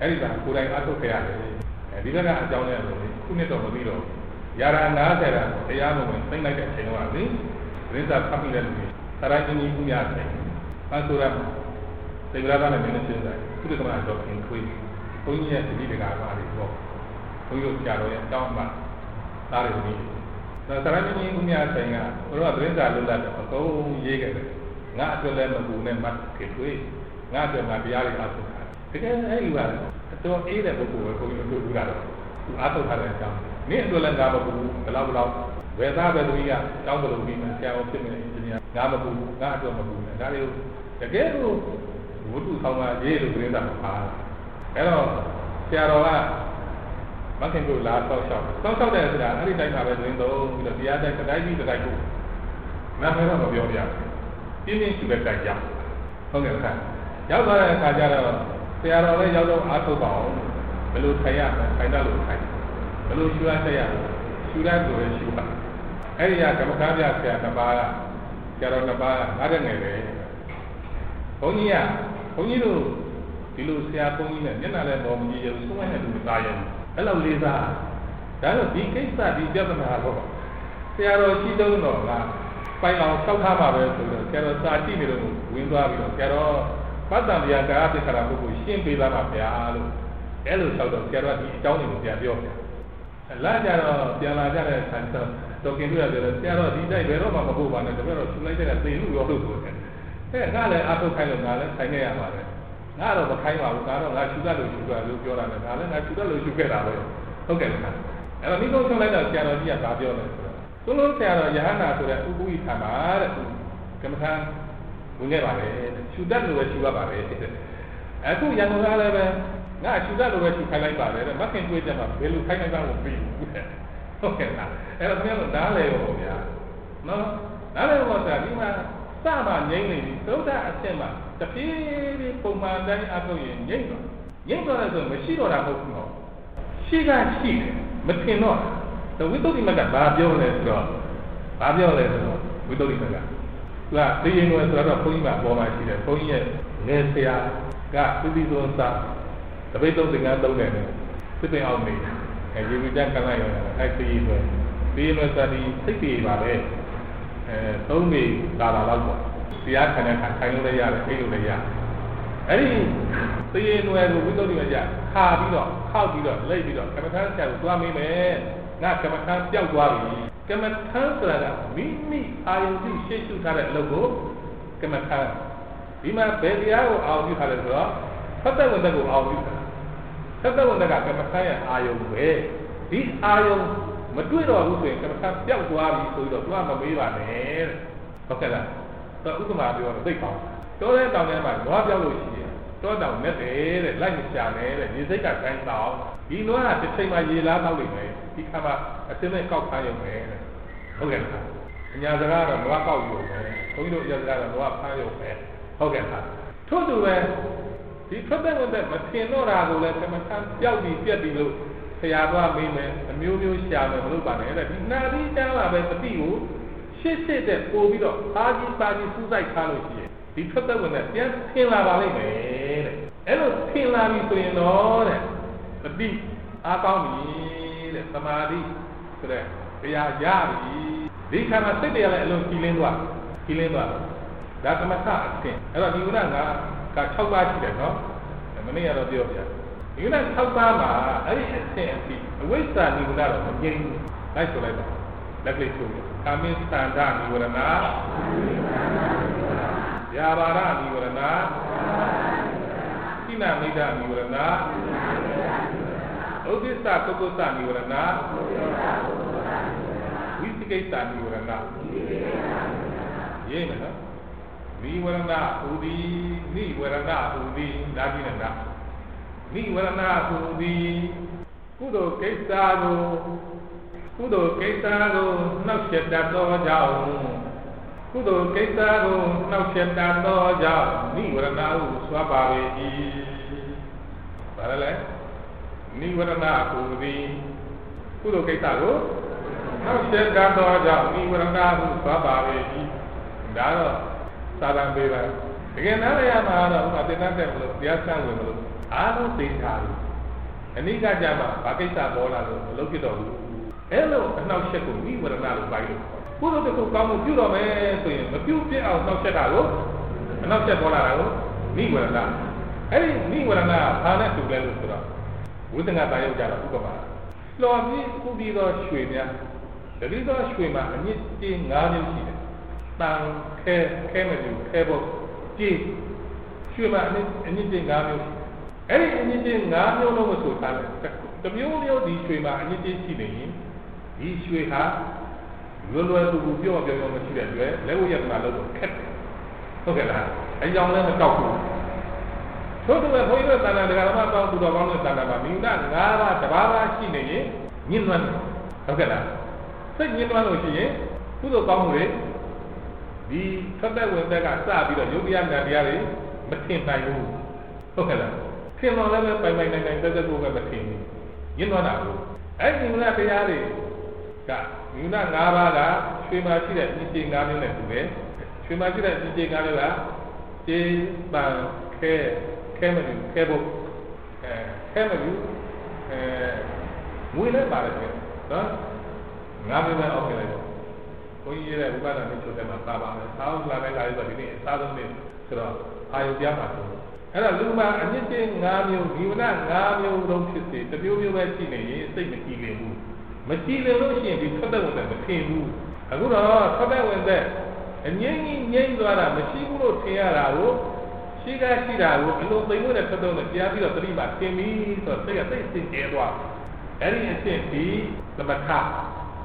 အဲ့ဒီကကိုယ်တိုင်အထုတ်ခဲ့ရတယ်ဒီဘက်ကအကြောင်းနဲ့ဆိုရင်ခုနှစ်တော့မပြီးတော့ရာရာနားတဲ့တာတရားမဝင်သိမ့်လိုက်တဲ့အချိန်တော့လေရင်းစားဖတ်ပြီးတဲ့လူတွေသရိုင်းကြီးကြီးများတယ်အဲဆိုတော့သေဗလာကလည်းမင်းချင်းဆိုင်သူကမှတော့ခင်ခွေးဘုန်းကြီးရဲ့ဒီတကားပါလေပေါ့ဘုန်းကြီးတို့ကြာတော့ရဲ့တောင်းမှသားတယ်ဒီဒါသရိုင်းကြီးကြီးများဆိုင်ကဘုရားရင်းစားလုံးလာတော့အကုန်ရေးခဲ့တယ်ငါအတွက်လည်းမပူနဲ့မှတ်ခင်ခွေးငါအတွက်ငါတရားတွေအားထုတ်တာတကယ်အဲ့ဒီကအတော်အေးတဲ့ပုဂ္ဂိုလ်ပဲဘုန်းကြီးတို့ပြောတာတော့သူအားထုတ်ထားတဲ့အကြောင်းနင်းအတွက်လည်းငါမပူဘူးဘယ်လောက်ဘယ်လောက်ဝယ်သားပဲသူကြီးကတောင်းတယ်လို့ပြီးမှဆရာတော်ဖြစ်နေတယ်ဒီနေ့ငါမပူဘူးငါအတွက်မပူဘူးဒါတွေကိုတကယ်လို့ဝတ္ထုဆောင်တာရေးလို့ပြင်းတာပါအဲ့တော့ဆရာတော်ကမခင်တို့လာတော့ရှောက်တော့ရှောက်တယ်ဆိုတာအဲ့ဒီတိုင်းမှာပဲတွင်တော့ပြီးတော့တရားတိုင်းတိုင်းပြီးတိုင်းကိုနားမတော့မပြောပြရပြင်းပြင်းရှိပဲကြိုက်ကြဟုတ်ကဲ့ခါရောက်သွားတဲ့အခါကျတော့ဆရာတော်လည်းရောက်တော့အားထုတ်ပါအောင်ဘယ်လိုထိုင်ရမလဲထိုင်တော့လို့ထိုင်ဘယ်လိုရှူရဆက်ရရှူရဆိုရင်ရှူပါအဲ့ဒီကကမ္မထာပြဆရာနှစ်ပါးကဆရာတော်နှစ်ပါးကနားတဲ့ငယ်ပဲဘုန်းကြီးကဘုန်းကြီးတို့ဒီလိုဆရာဘုန်းကြီးနဲ့မျက်နှာလည်းတော်မကြီးရုံဆုံးတဲ့လူတွေသားရုံအဲ့လိုလေးစားဒါတော့ဒီကိစ္စဒီပြဿနာတော့ဆရာတော်ရှိတုံးတော့ကပိုင်အောင်ဆောက်ထားပါပဲဆိုတော့ဆရာတော်စာကြည့်နေလို့ဝင်သွားပြီးတော့ဆရာတော်ဘတ်တံတရားကာယပိခရာပုဂ္ဂိုလ်ရှင်းပေးသားပါဗျာလို့အဲ့လိုဆောက်တော့ဆရာတော်ဒီအကြောင်းတွေကိုပြန်ပြောတယ်လာကြတော့ပြန်လာကြတဲ့ဆန်တော်ကင်တို့ရတယ်ဆရာတော်ဒီတိုက်ဘယ်တော့မှမဟုတ်ပါနဲ့တပည့်တော်ရှင်းလိုက်တဲ့သေလူရောလို့ဆိုတယ်အဲငါလည်းအထုတ်ခိုင်းလို့ငါလည်းဆိုင်ခဲ့ရပါတယ်ငါတော့မခိုင်းပါဘူးငါတော့ငါရှူတတ်လို့ရှူတာလို့ပြောတာနဲ့ငါလည်းငါရှူတတ်လို့ရှူခဲ့တာပဲဟုတ်ကဲ့လားအဲ့တော့ဒီကုန်းဆုံးလိုက်တော့ဆရာတော်ကြီးကဒါပြောတယ်ဆိုတော့သူလို့ဆရာတော်ယဟန္တာဆိုတဲ့ဥပု္ပိထာမှာတဲ့ကမ္မထာဝင်ခဲ့ပါလေရှူတတ်လို့ပဲရှူရပါလေအခုရန်ကုန်ကလည်းပဲငါရှူတတ်လို့ပဲရှူခိုင်းလိုက်ပါလေတဲ့မခင်တွေးကြမှာဘယ်လိုခိုင်းလိုက်ပါ့မပြီးဘူးဟုတ်ကဲ့လားအဲ့တော့ခင်ဗျားတို့နားလေရောဗျာနော်နားလေရောဆိုတာဒီမှာစမှငိမ့်နေပြီသုဒ္ဓအဆင့်မှာတဖြည်းဖြည်းပုံမှန်တိုင်းအထုတ်ရင်ငိမ့်တော့ငိမ့်တော့လည်းဆိုမရှိတော့တာမဟုတ်ဘူးနော်ရှိကရှိတယ်မထင်တော့တဝိသုဒ္ဓိမကဘာပြောလဲဆိုတော့ဘာပြောလဲဆိုတော့ဝိသုဒ္ဓိမကသူကသိရင်တော့ဆိုတော့ဘုန်းကြီးကပေါ်မှာရှိတယ်ဘုန်းကြီးရဲ့ငယ်ဆရာကသီတိသောစာတပိတ်သုံးသင်္ကန်းသုံးတယ်နဲ့သစ်ပင်အောင်နေအဲရေဝိတ္တကလိုက်ရောအဲသိရင်တော့ဒီလိုစသည်စိတ်ပြေပါပဲအဲသုံးနေလာလာတော့ပေါ့တရားခံတဲ့ခါထိုင်လို့လည်းရတယ်အိတ်လို့လည်းရတယ်အဲ့ဒီသေရင်တွေကိုဝိသုဒ္ဓိမကြခါပြီးတော့ခောက်ပြီးတော့လိတ်ပြီးတော့ကမ္မထာဆရာကိုသွားမေးမယ်ငါကမ္မထာပျောက်သွားပြီကမ္မထာဆိုတာကမိမိအာယုတိရှေ့ရှုထားတဲ့အလုပ်ကိုကမ္မထာဒီမှာဘယ်တရားကိုအာယုပြုထားလဲဆိုတော့သတ္တဝန္တကိုအာယုပြုထားသတ္တဝန္တကကမ္မထာရဲ့အာယုပဲဒီအာယုမတွေ့တော့ဘူးဆိုရင်ကမ္မထာပျောက်သွားပြီဆိုတော့သူကမမေးပါနဲ့ဟုတ်ကဲ့လားတော့ဥပမာပြောတော့သိကောင်းတောတဲ့တောင်ထဲမှာနွားပြောက်လို့ရှိရင်တောတောင်နဲ့တယ်တဲ့လိုက်မရှာနဲ့တဲ့ရေစိတ်ကတိုင်းတောင်ဒီနွားကတစ်ချိန်မှရေလားတောက်နေမယ်ဒီခါမှအစင်းနဲ့ကောက်ထားရုံပဲတဲ့ဟုတ်ကဲ့လားအညာစကားတော့နွားကောက်ရုံပဲဘုန်းကြီးတို့အညာစကားတော့နွားဖမ်းရုံပဲဟုတ်ကဲ့လားထို့တူပဲဒီထွက်တဲ့ဝင်တဲ့မထင်တော့တာကိုလည်းကမ္မထာပျောက်ပြီးပြက်ပြီးလို့ဆရာတော်မေးမယ်အမျိုးမျိုးရှာမယ်မလုပ်ပါနဲ့တဲ့ဒီနာသီတန်းလာပဲတတိကိုရှစ်ရှစ်တဲ့ပို့ပြီးတော့အားကြီးပါကြီးစူးစိုက်ထားလို့ရှိရင်ဒီထွက်တဲ့ဝင်နဲ့ပြန်ထင်လာပါလိမ့်မယ်တဲ့အဲ့လိုထင်လာပြီဆိုရင်တော့တဲ့တတိအားကောင်းပြီတဲ့သမာဓိဆိုတဲ့တရားရပြီဒီခါမှာစိတ်တရားလည်းအလုံးကြည်လင်းသွားကြည်လင်းသွားဒါသမထအဆင့်အဲ့တော့ဒီကုဏကက၆ပါးရှိတယ်နော်မနေ့ကတော့ပြောပြဒီကုဏ၆ပါးမှာအဲ့ဒီအဆင့်အထိအဝိဇ္ဇာဒီကုဏတော့မငြိမ်းဘူးလိုက်ဆိုလိုက်ပါလက်ကလေးဆိုကာမိသန္တာနိဝရဏယာဘာရနိဝရဏကိနာမိဒာနိဝရဏဥဒိစ္စကုက္ကုသနိဝရဏဝိသိကိစ္စနိဝရဏရေးမယ်နော်နိဝရဏဟူသည်နိဝရဏဟူသည်ဒါကြည့်နေတာနိဝရဏဟူသည်ကုသိုလ်ကိစ္စကိုကုသိုလ်ကိစ္စကိုနှောက်ယှက်တတ်သောကြောင့်ကုသိုလ်ကိစ္စကိုနှောက်ယှက်တတ်သောကြောင့်နိဝရဏဟုစွာပါပေ၏ဘာလဲနိဝရဏဟူသည်ကုသိုလ်ကိစ္စကိုနှောက်ယှက်တတ်သောကြောင့်နိဝရဏဟုစွာပါပေ၏ဒါတော့သာသံပေးပါ Again, now I am out of the Nata, the Asan will. I don't think how. And he got Jama, Pakistan, Bola, look it on. Hello, and now check with me with another Bible. Who does it come with you, man? A few feet out, now check out. And now check what I know. Me with another. Hey, me with another, how not to get it up. With another Jala, Lord, me who be the Swimmer. The little swimmer, and you see Nadu. Now, care, came cable, tea, swimmer, and anything Nadu. Any anything Nadu over to talent. The beauty of the swimmer, and you did see me. Each way have. You will to do your material, level of another cat. Okay, a young man talk. So to the point that I got to the one that I mean that Nara, Tabara, Chine, Ninman. Okay, say Ninman, to the Congress. The Sunday when they got started, the Yubian Naviari, but came by you. Okay, came on level by my name, doesn't go over the team. You know now. I knew that the alley. You know, Navaga, Shimachi that Nichi Gavin and today, Shimachi that Nichi Gavila, J. Ban, K. Cameron, Cable, Cameron, Winner Barrett, Navina Oculus. We hear that one and into them and Baba, sounds like I was in Southern Miss, so I am Yamato. And a Luma, and you think Namu, you not Namu, don't you see, the beauty of a teenage, say material. Material ocean, we cut out with the same. I would have cut out with that. And Yang Yang Dora, Machino Tiara. She got she that will they would have put on the Yabi of three by Timmy, so say a thing here. Any incentive, the Mata.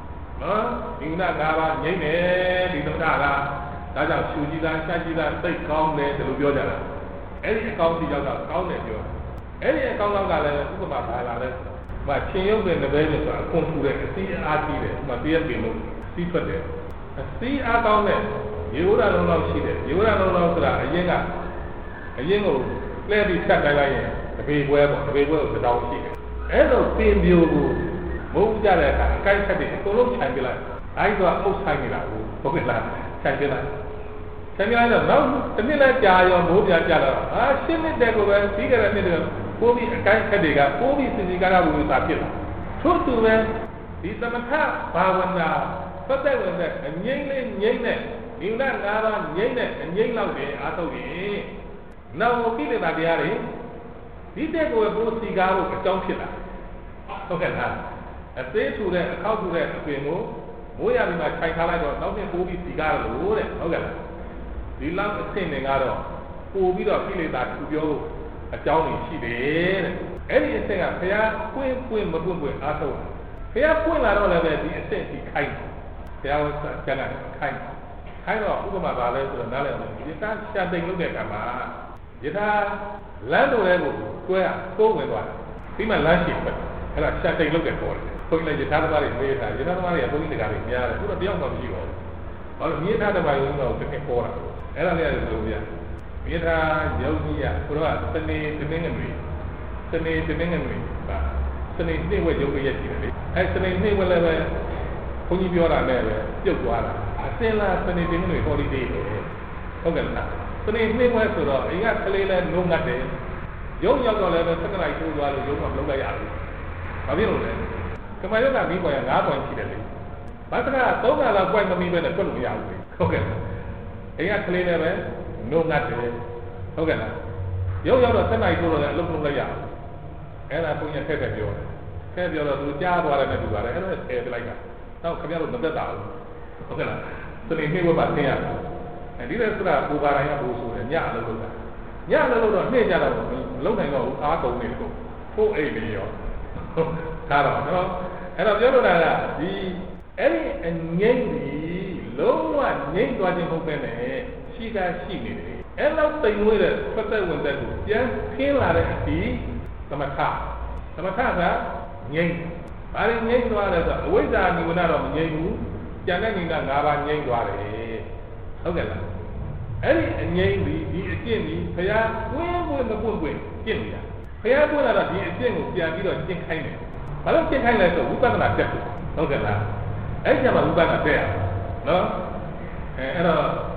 No, you not Gava, Yene, the Dara, Dada, Sujida, Shajida, say calm there, the Lubioda. Any account the other, count at you. Any account of Gala, Mata, but change in the values are come to the C R T, my dear below, see for them. A C R down there, you would not know she did, you would not know that a young. A young lady sat by the big web of the big world without sheet. As of being you moved that I can't have it, so long time like I got most time in that book. Champion. Champion, no, the Miller Jay or Modia Jala. I seen it there over figure a minute. Bobby and Kai Kadiga, Bobby Sigara with Apilla. True to them, these are the top, Bawana, but that was that, and Yang Yang, you not Nava, Yang, and Yang Laude, Atogi. Now, feel about the area. Did they go about cigar or junction? Okay, now. As they to that, how to that, we know, we are in my China or nothing to be cigar or okay. The last thing out of who we don't feel that to go a Johnny she did. Anything up here, Queen, Queen, Maboon, with Atto. Here, Queen, I don't have the essential kind. There was a kind. Kind of Uma Valley to another. You can't stand and look at them. Jita land level square so when one. See my lunch and I shall take a look at for it. Putting like the Tadamari made that, you know, I am going to get it. Yeah, put a beyond of you. Or me Tadamari, you know, taking for it. And I am Lucia. Mita, Yogia, Pura, Sunny, Dominion, Sunny, Dominion, Sunny, they were Yogi yesterday. I said, they will ever put you on a level, Yoguara. I say last Sunny, Dominion, holiday. Okay, so they may well to the Inga Kalila, no Nate. Young young level, second I told you, you from Lugayaki. Have you know? Come I don't have me by an hour incidentally. But I told her I'll find me when I put me out. Okay. Inga Kalila, no Nate. Okay. Young young second I told her, look Lugayaki. And I put your head at you. Head your little job or I may do that. I don't say like that. Now come out of the bed out. Okay. So they came about here. And this is what Bugaraya Busu and Yana Luga. Yana Luga, Major, Lugano, Arco Nico, four eight million. Taro, and of Yonada, the any and Yangi, low one, Yang Guardian Hopene, she got she needed. And now they with it, but they went there. Yes, Kila, the Mata. The Matata, Yang. I didn't Yang Guarda, away down you were not on Yangu, Jananga Nava Yang Guarda. Okay. Any and Yang the again, the Paya, where will the book win? Give me that. Paya, what are the things you are getting kind of? I don't think I like the Uban at that. Okay, now. I have a Uban at there. No? And a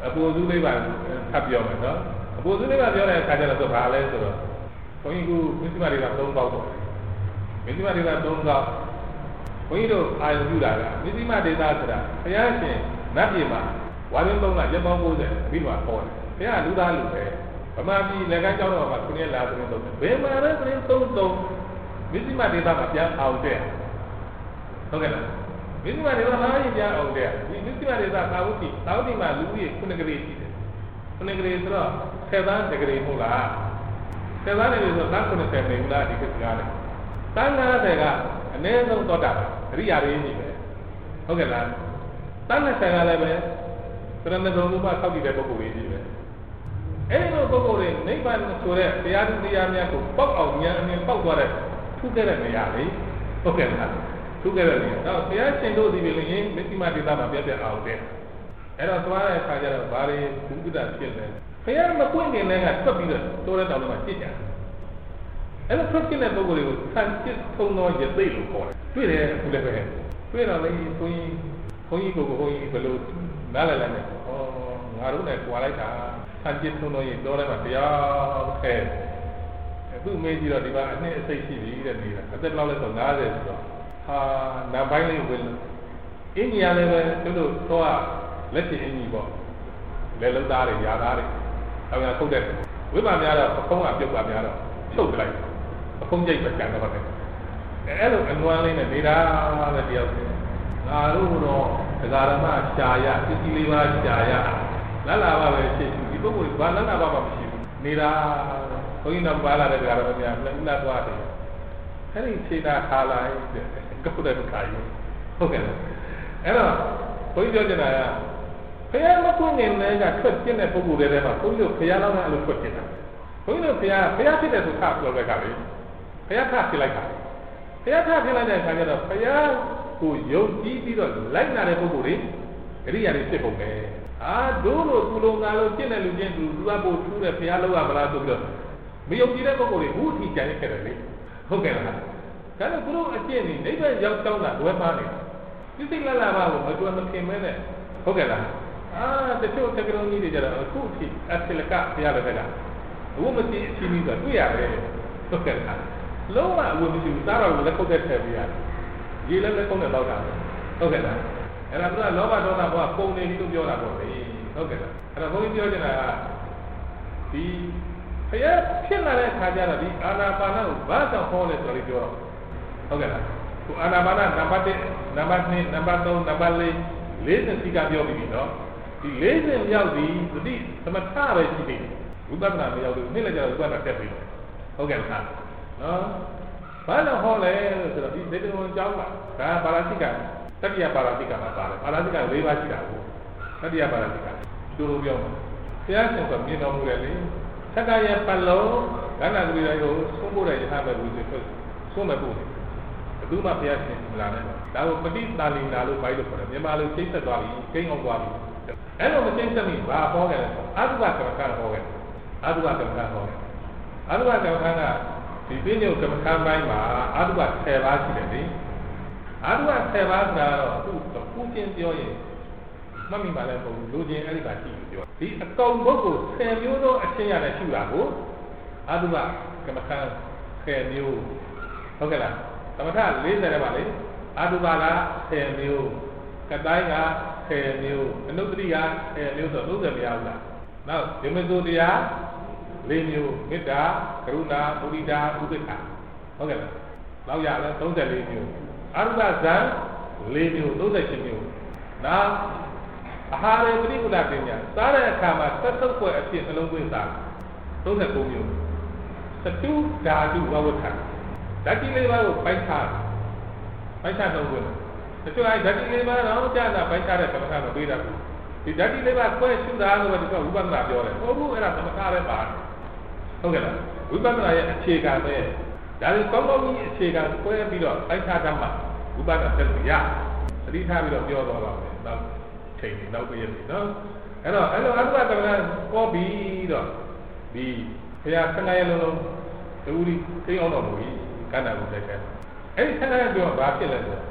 အပူစုလေးပါထပ်ပြောမယ်နော်အပူစုလေးပါပြောတဲ့အခါကျတော့သူဘာလဲဆိုတော့ဘုန်းကြီးကမစ္စည်းမတွေကသုံးပေါက်ပေါ့မစ္စည်းမတွေကသုံးပေါက်ဘုန်းကြီးတို့အာရုံပြုတာကမစ္စည်းမဒေသဆိုတာဘုရားရှင်နတ်ပြည်မှာဝါရင်းသုံးကရက်ပေါင်း၉၀ပြီးမှဟောတယ်ဘုရားလူသားလူပဲဗမာပြည်လက်ကမ်းကျောင်းတော်မှာခုနှစ်လာသင်းသုံးတယ်ဘယ်မှာလဲသင်းသုံးသုံးမစ္စည်းမဒေသမှာပြန်အောင်တဲ့ဟုတ်ကဲ့လားမစ္စည်းမဒေသမှာပြန်အောင်တဲ့ဒီမစ္စည်းမဒေသသာဝတိသာဝတိမှာလူကြီးခုနှစ်ကလေးရှိတယ်ခုနှစ်ကလေးဆိုတော့ဆယ်သန်းတကလေးမဟုတ်လားဆယ်သန်းတကလေးဆိုတော့ခုနှစ်ဆယ်နေဘူးလားဒီကိစ္စကားလေတန်း၅၀ကအနည်းဆုံးသောတာအရိယာရင်းကြီးပဲဟုတ်ကဲ့လားတန်း၂၀ကလည်းပဲသရဏဂုံဥပဆောက်တည်တဲ့ပုဂ္ဂိုလ်ကြီးပဲအဲ့ဒီလိုပုဂ္ဂိုလ်တွေနိဗ္ဗာန်ဆိုတဲ့တရားသူတရားများကိုပေါက်အောင်ဉာဏ်အမြင်ပေါက်သွားတဲ့ထူးခဲ့တဲ့နေရာလေဟုတ်ကဲ့လားထူးခဲ့တဲ့နေရာတော့ဘုရားရှင်တို့ဒီလိုရင်မစ္စည်းမဒေသမှာပြတ်ပြတ်အောင်တဲ့အဲ့တော့သွားတဲ့အခါကျတော့ဘာတွေဘုဒ္ဓဖြစ်လဲဘုရားမပွင့်ခင်တည်းကထွက်ပြီးတော့တိုးတဲ့တောင်ထဲမှာကြည့်ကြအဲ့လိုထွက်ဖြစ်တဲ့ပုဂ္ဂိုလ်တွေကိုဆန့်ကျစ်ထုံသောရသိလို့ခေါ်တယ်တွေ့တယ်အခုလည်းပဲတွေ့တော့လေဘုန်းကြီးဘုန်းကြီးကိုဘုန်းကြီးဘယ်လိုနားလည်လဲဩငါတို့နဲ့ကြွာလိုက်တာဆန့်ကျစ်ထုံသောရတိုးထဲမှာတရားခဲအခုမေးကြည့်တော့ဒီမှာအနှစ်အစိတ်ရှိပြီတဲ့နေတာအသက်လောက်လဲဆို၅၀ဆိုတော့ဟာနာပိုင်းလေးဝင်အင်းကြီးရလည်းပဲသူတို့တော့လက်ရှိအင်းကြီးပေါ့လက်လုံးသားတွေຢာသားတွေအဲဒါထုတ်တဲ့ဝိပါများတော့အဖုံးကပြုတ်ပါများတော့ချုပ်လိုက်အဖုံးကြိတ်ပဲကြံတော့တယ်အဲ့လိုအနွမ်းလေးနဲ့နေတာပဲတယောက်ငါတို့တော့ဒကာရမရှာရပစ္စည်းလေးပါရှာရလလာပါပဲဖြစ်ဒီပုဂ္ဂိုလ်ကဘာလလာပါမှမရှိဘူးနေတာဘုန်းကြီးတော့ပါလာတဲ့ဒကာရမများလက်လက်သွားတယ်အဲ့ဒီခြေသားထားလိုက်တဲ့ကောက်တဲ့ခါကြီးဟုတ်ကဲ့အဲ့တော့ဘုန်းကြီးပြောချင်တာကဘုရားမကုငင်လည်းကထွက်ပြတဲ့ပုဂ္ဂိုလ်တွေထဲမှာဘုန်းကြီးတို့ဘုရားလောက်နဲ့အဲ့လိုထွက်ပြတာဘုန်းကြီးတို့ဘုရားဘုရားဖြစ်တဲ့သူခါပြောတဲ့ခါလေဘုရားခါဖြစ်လိုက်တာဘုရားခါဖြစ်လိုက်တဲ့အခါကျတော့ဘုရားကိုယုံကြည်ပြီးတော့လိုက်နာတဲ့ပုဂ္ဂိုလ်တွေအရိယာတွေဖြစ်ပုံပဲအာတို့လိုသူလိုငါလိုဖြစ်တဲ့လူချင်းသူသူကပို့ထူးတဲ့ဘုရားလောက်ရမလားဆိုပြီးတော့မယုံကြည်တဲ့ပုဂ္ဂိုလ်တွေဘူးအထိကြံခဲ့တယ်လေဟုတ်ကဲ့လားဒါနဲ့သူတို့အကျင့်နေနိဗ္ဗာန်ရောက်တောင်းတာဝဲပါနေတာသိသိလလာပါကိုမတော်မခင်မဲနဲ့ဟုတ်ကဲ့လားအာတချို့တက္ကလုံးကြီးတွေကြတော့အခုအထိအသလကဘုရားလည်းကဘုမတိအချင်းကြီးဆိုတွေ့ရတယ်ဟုတ်ကဲ့လားလုံးဝအဝမရှိဘူးသားတော်ကိုလက်ခုပ်တဲ့ထည့်ပြရတယ်ရေလည်းလက်ခုပ်နဲ့တော့တာဟုတ်ကဲ့လားအဲ့ဒါကလောဘဒေါသဘောကပုံနေပြီလို့ပြောတာပေါ့လေဟုတ်ကဲ့လားအဲ့ဒါဘုန်းကြီးပြောချင်တာကဒီဘုရားဖြစ်လာတဲ့ခါကျတော့ဒီအာနာပါနကိုဘာကြောင့်ဟောလဲဆိုပြီးပြောတော့ဟုတ်ကဲ့လားခုအာနာပါနနံပါတ်တစ်နံပါတ်နှစ်နံပါတ်သုံးနံပါတ်လေးလေးစစီကပြောပြီးပြီနော်ဒီလေးစမြောက်ပြီးသတိသမထပဲရှိသေးတယ်ဝိပဿနာမရောက်ဘူးနေ့လည်းကျတော့ဝိပဿနာတက်ပြီဟုတ်ကဲ့လားနော်ဘာလို့ဟောလဲဆိုတော့ဒီဒေတ္တဝန်ကျောင်းကဒါပါရတိကတတိယပါရတိကမှာပါတယ်ပါရတိက၄ပါးရှိတာကိုတတိယပါရတိကသူတို့ပြောမှာဘုရားရှင်ကမြင်တော်မူတယ်လေသက္ကာယပတ်လုံးကန္နာဂရီတွေကိုသုံးဖို့တဲ့ယထာပဲဘူးဆိုဆုံးမဲ့ဖို့ဘယ်သူမှဘုရားရှင်မလာနဲ့ဒါကိုပဋိသန္ဓေနာလို့ပိုင်းလို့ခေါ်တယ်မြန်မာလိုသိသက်သွားပြီကိန်းအောင်သွားပြီအဲ့လိုမသိသက်မိဘာဟောခဲ့လဲအာသုဘကမ္မခံဟောခဲ့အာသုဘကမ္မခံဟောခဲ့အာသုဘကမ္မခံကဒီပြည့်ညုတ်ကမ္မခံပိုင်းမှာအာသုဘဆယ်ပါးရှိတယ်လေအာသုဘဆယ်ပါးဆိုတာတော့အခုခုချင်းပြောရင်မမိပါလဲပုံလူချင်းအဲ့ဒီကရှိပြောဒီအကောင်ဘုတ်ကိုဆယ်မျိုးသောအချင်းရနဲ့ရှုတာကိုအာသုဘကမ္မခံဆယ်မျိုးဟုတ်ကဲ့လားသမထ၄၀နဲ့ပါလေအာသုဘကဆယ်မျိုးကတိုင်းကဆယ်မျိုးအနုတ္တိကဆယ်မျိုးဆို၃၀မရဘူးလားနောက်ဒီမစိုးတရား၄မျိုးမေတ္တာကရုဏာမုဒိတာဥပိ္ပခာဟုတ်ကဲ့လားနောက်ရလဲ၃၄မျိုးအာရုပဇံ၄မျိုး၃၈မျိုးနောက်အာဟာရပရိပုဒ္ဒပညာစားတဲ့အခါမှာသက်သုတ်ွယ်အဖြစ်နှလုံးသွင်းစား၃၉မျိုးသတုဓာတုဝဝဋ္ဌာဓာတိလေးပါးကိုပိုက်ချပိုက်ချနှုတ်ဝင်တချို့အဲဓာတိလေးပါးတော့ကြာတာပိုက်ချတဲ့ကမ္မထာမပေးတတ်ဘူးဒီဓာတိလေးပါးကွဲရှုတာလို့ပဲဒီကဝိပဿနာပြောတယ်ဟုတ်ဘူးအဲ့ဒါသမထပဲပါတယ်ဟုတ်ကဲ့လားဝိပဿနာရဲ့အခြေခံပဲဒါတွေကောင်းကောင်းကြီးအခြေခံကွဲပြီးတော့ပိုက်ချတတ်မှဝိပဿနာတက်လို့ရသတိထားပြီးတော့ပြောတော့ပါမယ်နောက်ချိန်နေနောက်ပြည့်နေနော်အဲ့တော့အဲ့လိုအတ္တကမ္မထာကောပြီးတော့ဒီဘုရားဆန္ဒရလုံးလုံးတူရီသိအောင်တော်မူကြီးကန္တာကိုတက်ခဲ့အဲ့ဒီဆန္ဒရပြောဘာဖြစ်လဲဆို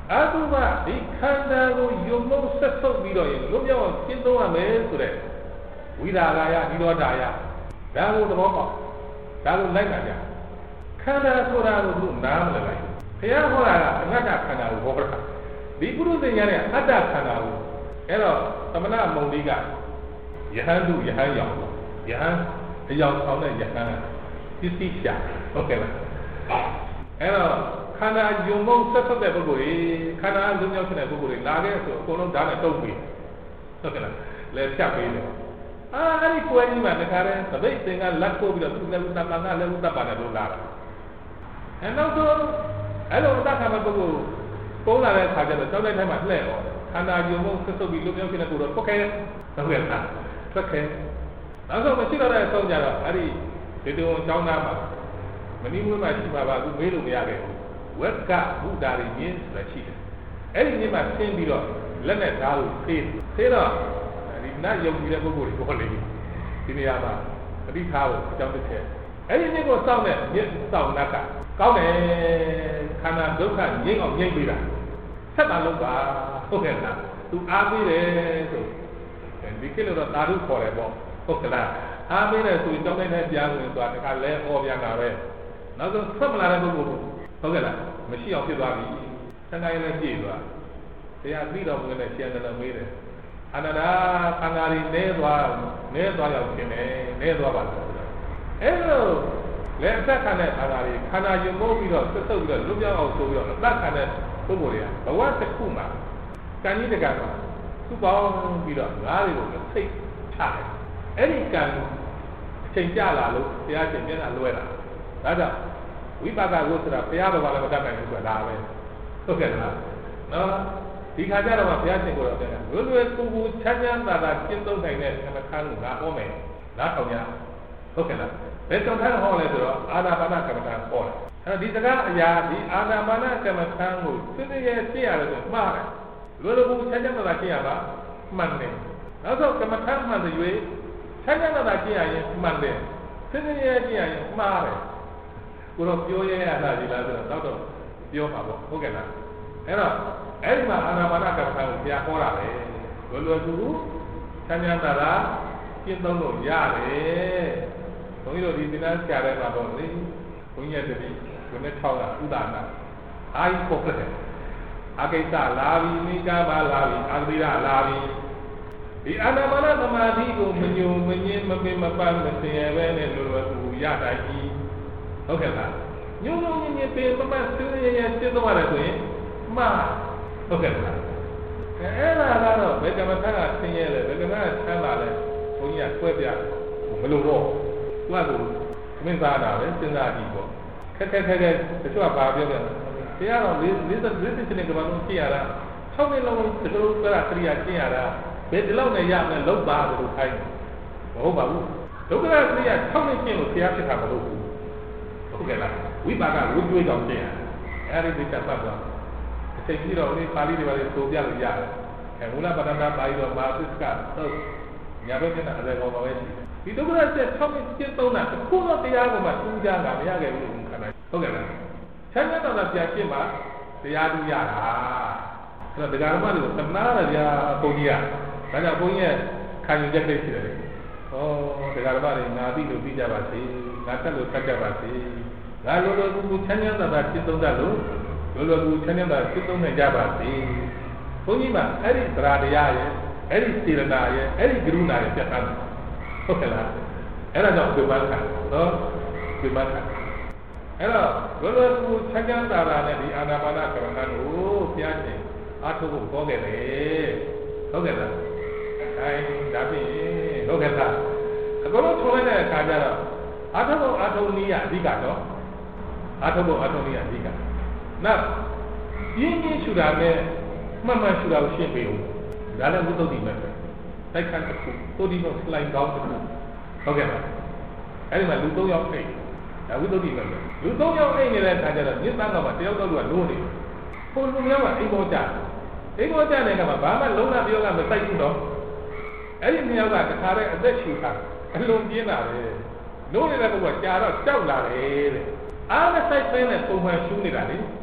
အာသုဘဒီခန္ဓာကိုယုံလို့ဆက်ဆုပ်ပြီးတော့ရင်လွတ်မြောက်အောင်ရှင်းသုံးရမယ်ဆိုတဲ့ဝိရာဂယဒီရောဓာယဒါကိုသဘောပေါက်ဒါကိုလိုက်ပါကြခန္ဓာဆိုတာကိုသူနားမလည်လိုက်ဘုရားဟောတာကအနတ္တခန္ဓာကိုဟောတာဒီပုရုသေညာနဲ့အတ္တခန္ဓာကိုအဲ့တော့သမဏမုံလေးကယဟန်တုယဟန်ရောက်ယဟန်အယောက်ဆောင်တဲ့ယဟန်ပစ္စည်းရှာဟုတ်ကဲ့လားအဲ့တော့ခန္ဓာယုံမုံဆက်ဆက်တဲ့ပုဂ္ဂိုလ်ကြီးခန္ဓာလုံးရောက်တဲ့ပုဂ္ဂိုလ်ကြီးလာခဲ့ဆိုအကုန်လုံးဓာတ်နဲ့တုပ်ပြီးဟုတ်ကဲ့လားလဲဖြတ်ပေးတယ်အာအဲ့ဒီကိုယ်ကြီးမှတခါတည်းသပိတ်သင်္ကလက်ပို့ပြီးတော့သူလည်းတမန်ကလည်းဥတ္တပါနဲ့လို့လာတာအဲ့နောက်ဆုံးအဲ့လိုတတ်ခါမဲ့ပုဂ္ဂိုလ်ပုံလာတဲ့ခါကျတော့တောက်တဲ့ထိုင်မှာလှဲ့တော့ခန္ဓာယုံမုံဆက်ဆုပ်ပြီးလုံးရောက်တဲ့ကိုယ်တော့ထွက်ခဲဟုတ်ကဲ့လားထွက်ခဲနောက်ဆုံးမရှိတော့တဲ့အဆုံးကြတော့အဲ့ဒီဒီတုံကျောင်းသားမှာမဏိမွေးမှာရှိပါပါသူမေးလို့မရခဲ့ဘူးဝက်ကဘုဒ္ဓရင်းဆိုတာရှိတယ်အဲ့ဒီနေ့မှဆင်းပြီးတော့လက်နဲ့ဓာတ်ကိုဖေးဖေးတော့ဒီနတ်ယုံကြည်တဲ့ပုဂ္ဂိုလ်တွေပေါ်လေဒီနေရာမှာအတိထားကိုအကြောင်းတစ်ချက်အဲ့ဒီနေ့ကိုစောင့်တဲ့မြစ်စောင့်နတ်ကကောင်းတယ်ခန္ဓာဒုက္ခငြိမ်းအောင်ငြိမ်းပေးတာဆက်တာလို့ပါဟုတ်ကဲ့လားသူအားပေးတယ်ဆိုဒီကိလေသာဓာတုခေါ်တယ်ပေါ့ဟုတ်ကဲ့လားအားပေးတယ်ဆိုရင်တောင်းတဲ့ပြန်ဝင်သွားတခါလဲဩပြန်တာပဲနောက်ဆုံးဆက်မလာတဲ့ပုဂ္ဂိုလ်ဟုတ်ကဲ့လားမရှိအောင်ဖြစ်သွားပြီဆန္ဒရင်လည်းပြည့်သွားတရားပြီးတော့ဝင်တဲ့ရှင်တယ်မေးတယ်အနန္တခန္ဓာရင်းနေသွားနေသွားရောက်ခြင်းနဲ့နေသွားပါလားအဲ့လိုလက်အသက်ခံတဲ့ခန္ဓာရင်းခန္ဓာယုံမို့ပြီးတော့သက်သုပ်ပြီးတော့လွတ်ပြောင်းအောင်ဆိုပြီးတော့အသက်ခံတဲ့ပုဂ္ဂိုလ်တွေကဘဝတစ်ခုမှာကံကြီးတကံမှာသူ့ပေါင်းပြီးတော့ငါးတွေကိုစိတ်ချတယ်အဲ့ဒီကံအချိန်ကြလာလို့တရားရှင်မျက်နှာလွှဲတာဒါကြောင့်ဝိပါကဝိသရာဘုရားတော်ကလည်းမတတ်နိုင်ဘူးဆိုတာဒါပဲဟုတ်ကဲ့လားနော်ဒီခါကျတော့ဘုရားရှင်ကိုတော့ပြောတယ်လွယ်လွယ်ကူကူချမ်းချမ်းသာသာကျင့်သုံးနိုင်တဲ့ကမ္မထာကိုငါဟောမယ်နားထောင်ကြဟုတ်ကဲ့လားဘယ်တော့ထဟောလဲဆိုတော့အာနာပါနကမ္မထာဟောတယ်အဲ့တော့ဒီစကားအရာဒီအာနာပါနကမ္မထာကိုသိသိရဲ့သိရတယ်ဆိုမှားတယ်လွယ်လွယ်ကူကူချမ်းချမ်းသာသာကျင့်ရပါမှန်တယ်နောက်ဆုံးကမ္မထာမှန်တဲ့ရွေးချမ်းချမ်းသာသာကျင့်ရရင်မှန်တယ်သိသိရဲ့ကျင့်ရရင်မှားတယ်ကိုတော့ပြောရရတာဒီလားဆိုတော့တော့ပြောမှာပေါ့ဟုတ်ကဲ့လားအဲ့တော့အဲ့ဒီမှာအာနာပါနကမ္မထာကိုဘုရားဟောတာပဲလွယ်လွယ်ကူကူချမ်းချမ်းသာသာကျင့်သုံးလို့ရတယ်ဘုန်းကြီးတို့ဒီသင်္ကန်းဆရာတွေမှာပေါ့လေဘုန်းကြီးရဲ့တပည့်ကိုနဲ့ထောက်တာဥဒါနာအာယိပုတ်တယ်အကိစ္စလာပြီမိကပါလာပြီအာသီရလာပြီဒီအာနာပါနသမာဓိကိုမညုံမငင်းမပင်မပန်းမစင်ရပဲနဲ့လွယ်လွယ်ကူကူရတိုင်းကြီးဟုတ်ကဲ့လားညုံညုံညင်ညင်ပင်မပန်းစင်းရရကျင့်သွားတယ်ဆိုရင်မှားဟုတ်ကဲ့လားအဲ့ဒါကတော့ဘယ်ကမ္မထာကဆင်းရဲလဲဘယ်ကမ္မထာဆန်းလာလဲဘုန်းကြီးကဆွဲပြမလို့တော့သူကသူမင်းသားတာပဲစဉ်းစားကြည့်ပေါ့ခက်ခက်ခက်ခက်တချို့ကဘာပြောကြလဲတရားတော်လေးလေးလေးလေးချင်းကဘာလို့ကြည့်ရတာ၆နှစ်လုံးဒီလိုကရခရိယာကျင့်ရတာဘယ်ဒီလောက်နဲ့ရမယ်လောက်ပါလို့ခိုင်းမဟုတ်ပါဘူးဒုက္ခရခရိယာ၆နှစ်ကျင့်လို့ဆရာဖြစ်တာမဟုတ်ဘူးဟုတ်ကဲ့လားဝိပါကဝိကျွေးကြောင့်ကျင့်ရအဲ့ဒီသိတတ်သွားအချိန်ကြီးတော့ဒီပါဠိတွေပါလေသိုးပြလို့ရတယ်အဲမူလပဒနာပါဠိတော်မာသစ္စကတော့ညာဘက်ကအရေကောင်ပါပဲရှိတယ်ဒီဒုက္ခရဆက်၆နှစ်ကျင့်သုံးတာခုတော့တရားကိုမှသူးကြတာမရခဲ့ဘူးလို့ခန္ဓာဟုတ်ကဲ့လားဆန်းရတော့ပြန်ကျင့်မှတရားတူရတာအဲ့တော့ဒကာမတွေကိုသနာရကြဘုန်းကြီးကဒါကြောင့်ဘုန်းကြီးခံယူချက်လေးရှိတယ်ဩဒကာမတွေနာတိလို့ပြီးကြပါစေငါတက်လို့တက်ကြပါစေငါလိုလိုကူကူချမ်းချမ်းသာသာကျင့်သုံးတတ်လို့လိုလိုကူချမ်းချမ်းသာကျင့်သုံးနိုင်ကြပါစေဘုန်းကြီးကအဲ့ဒီသရတရားရဲ့အဲ့ဒီစေရနာရဲ့အဲ့ဒီကရုဏာရဲ့ပြတ်သားတယ်ဟုတ်ကဲ့လားအဲ့ဒါကြောင့်ဒီမှာခံနော်ဒီမှာခံအဲ့တော့လောလောကူချမ်းချမ်းသာသာနဲ့ဒီအာနာပါနကမ္မထာကိုဘုရားရှင်အားထုတ်ဖို့ပြောခဲ့တယ်ဟုတ်ကဲ့လားအဲဒါဖြင့်ဟုတ်ကဲ့လားအကုန်လုံးထုံးလိုက်တဲ့အခါကျတော့အားထုတ်ဖို့အားထုတ်နည်းအဓိကတော့အားထုတ်ဖို့အားထုတ်နည်းအဓိကနောက်ပြင်းပြင်းရှူတာနဲ့မှန်မှန်ရှူတာကိုရှင်းပေးဦးဒါလည်းဝိသုဒ္ဓိမဲ့ပဲတိုက်ခတ်တစ်ခုသုဒ္ဓိမဲ့စလိုင်းကောင်းတစ်ခုဟုတ်ကဲ့လားအဲ့ဒီမှာလူသုံးယောက်အိတ်ဒါဝိသုဒ္ဓိမဲ့ပဲလူသုံးယောက်အိတ်နေတဲ့အခါကျတော့မြစ်သားကမှတယောက်တော့လူကလိုးနေဟိုလူမျိုးကအိမ်ပေါ်ကြအိမ်ပေါ်ကြတဲ့အခါမှာဘာမှလုံးဝပြောကမစိုက်ဘူးတော့အဲ့ဒီမြောက်ကတခါတည်းအသက်ရှူတာအလုံးပြင်းလာတယ်လို့နေတဲ့ဘုကကြာတော့ကြောက်လာတယ်တဲ့အားနဲ့စိုက်ဖဲနဲ့ပုံမှန်ရှူနေတာလေ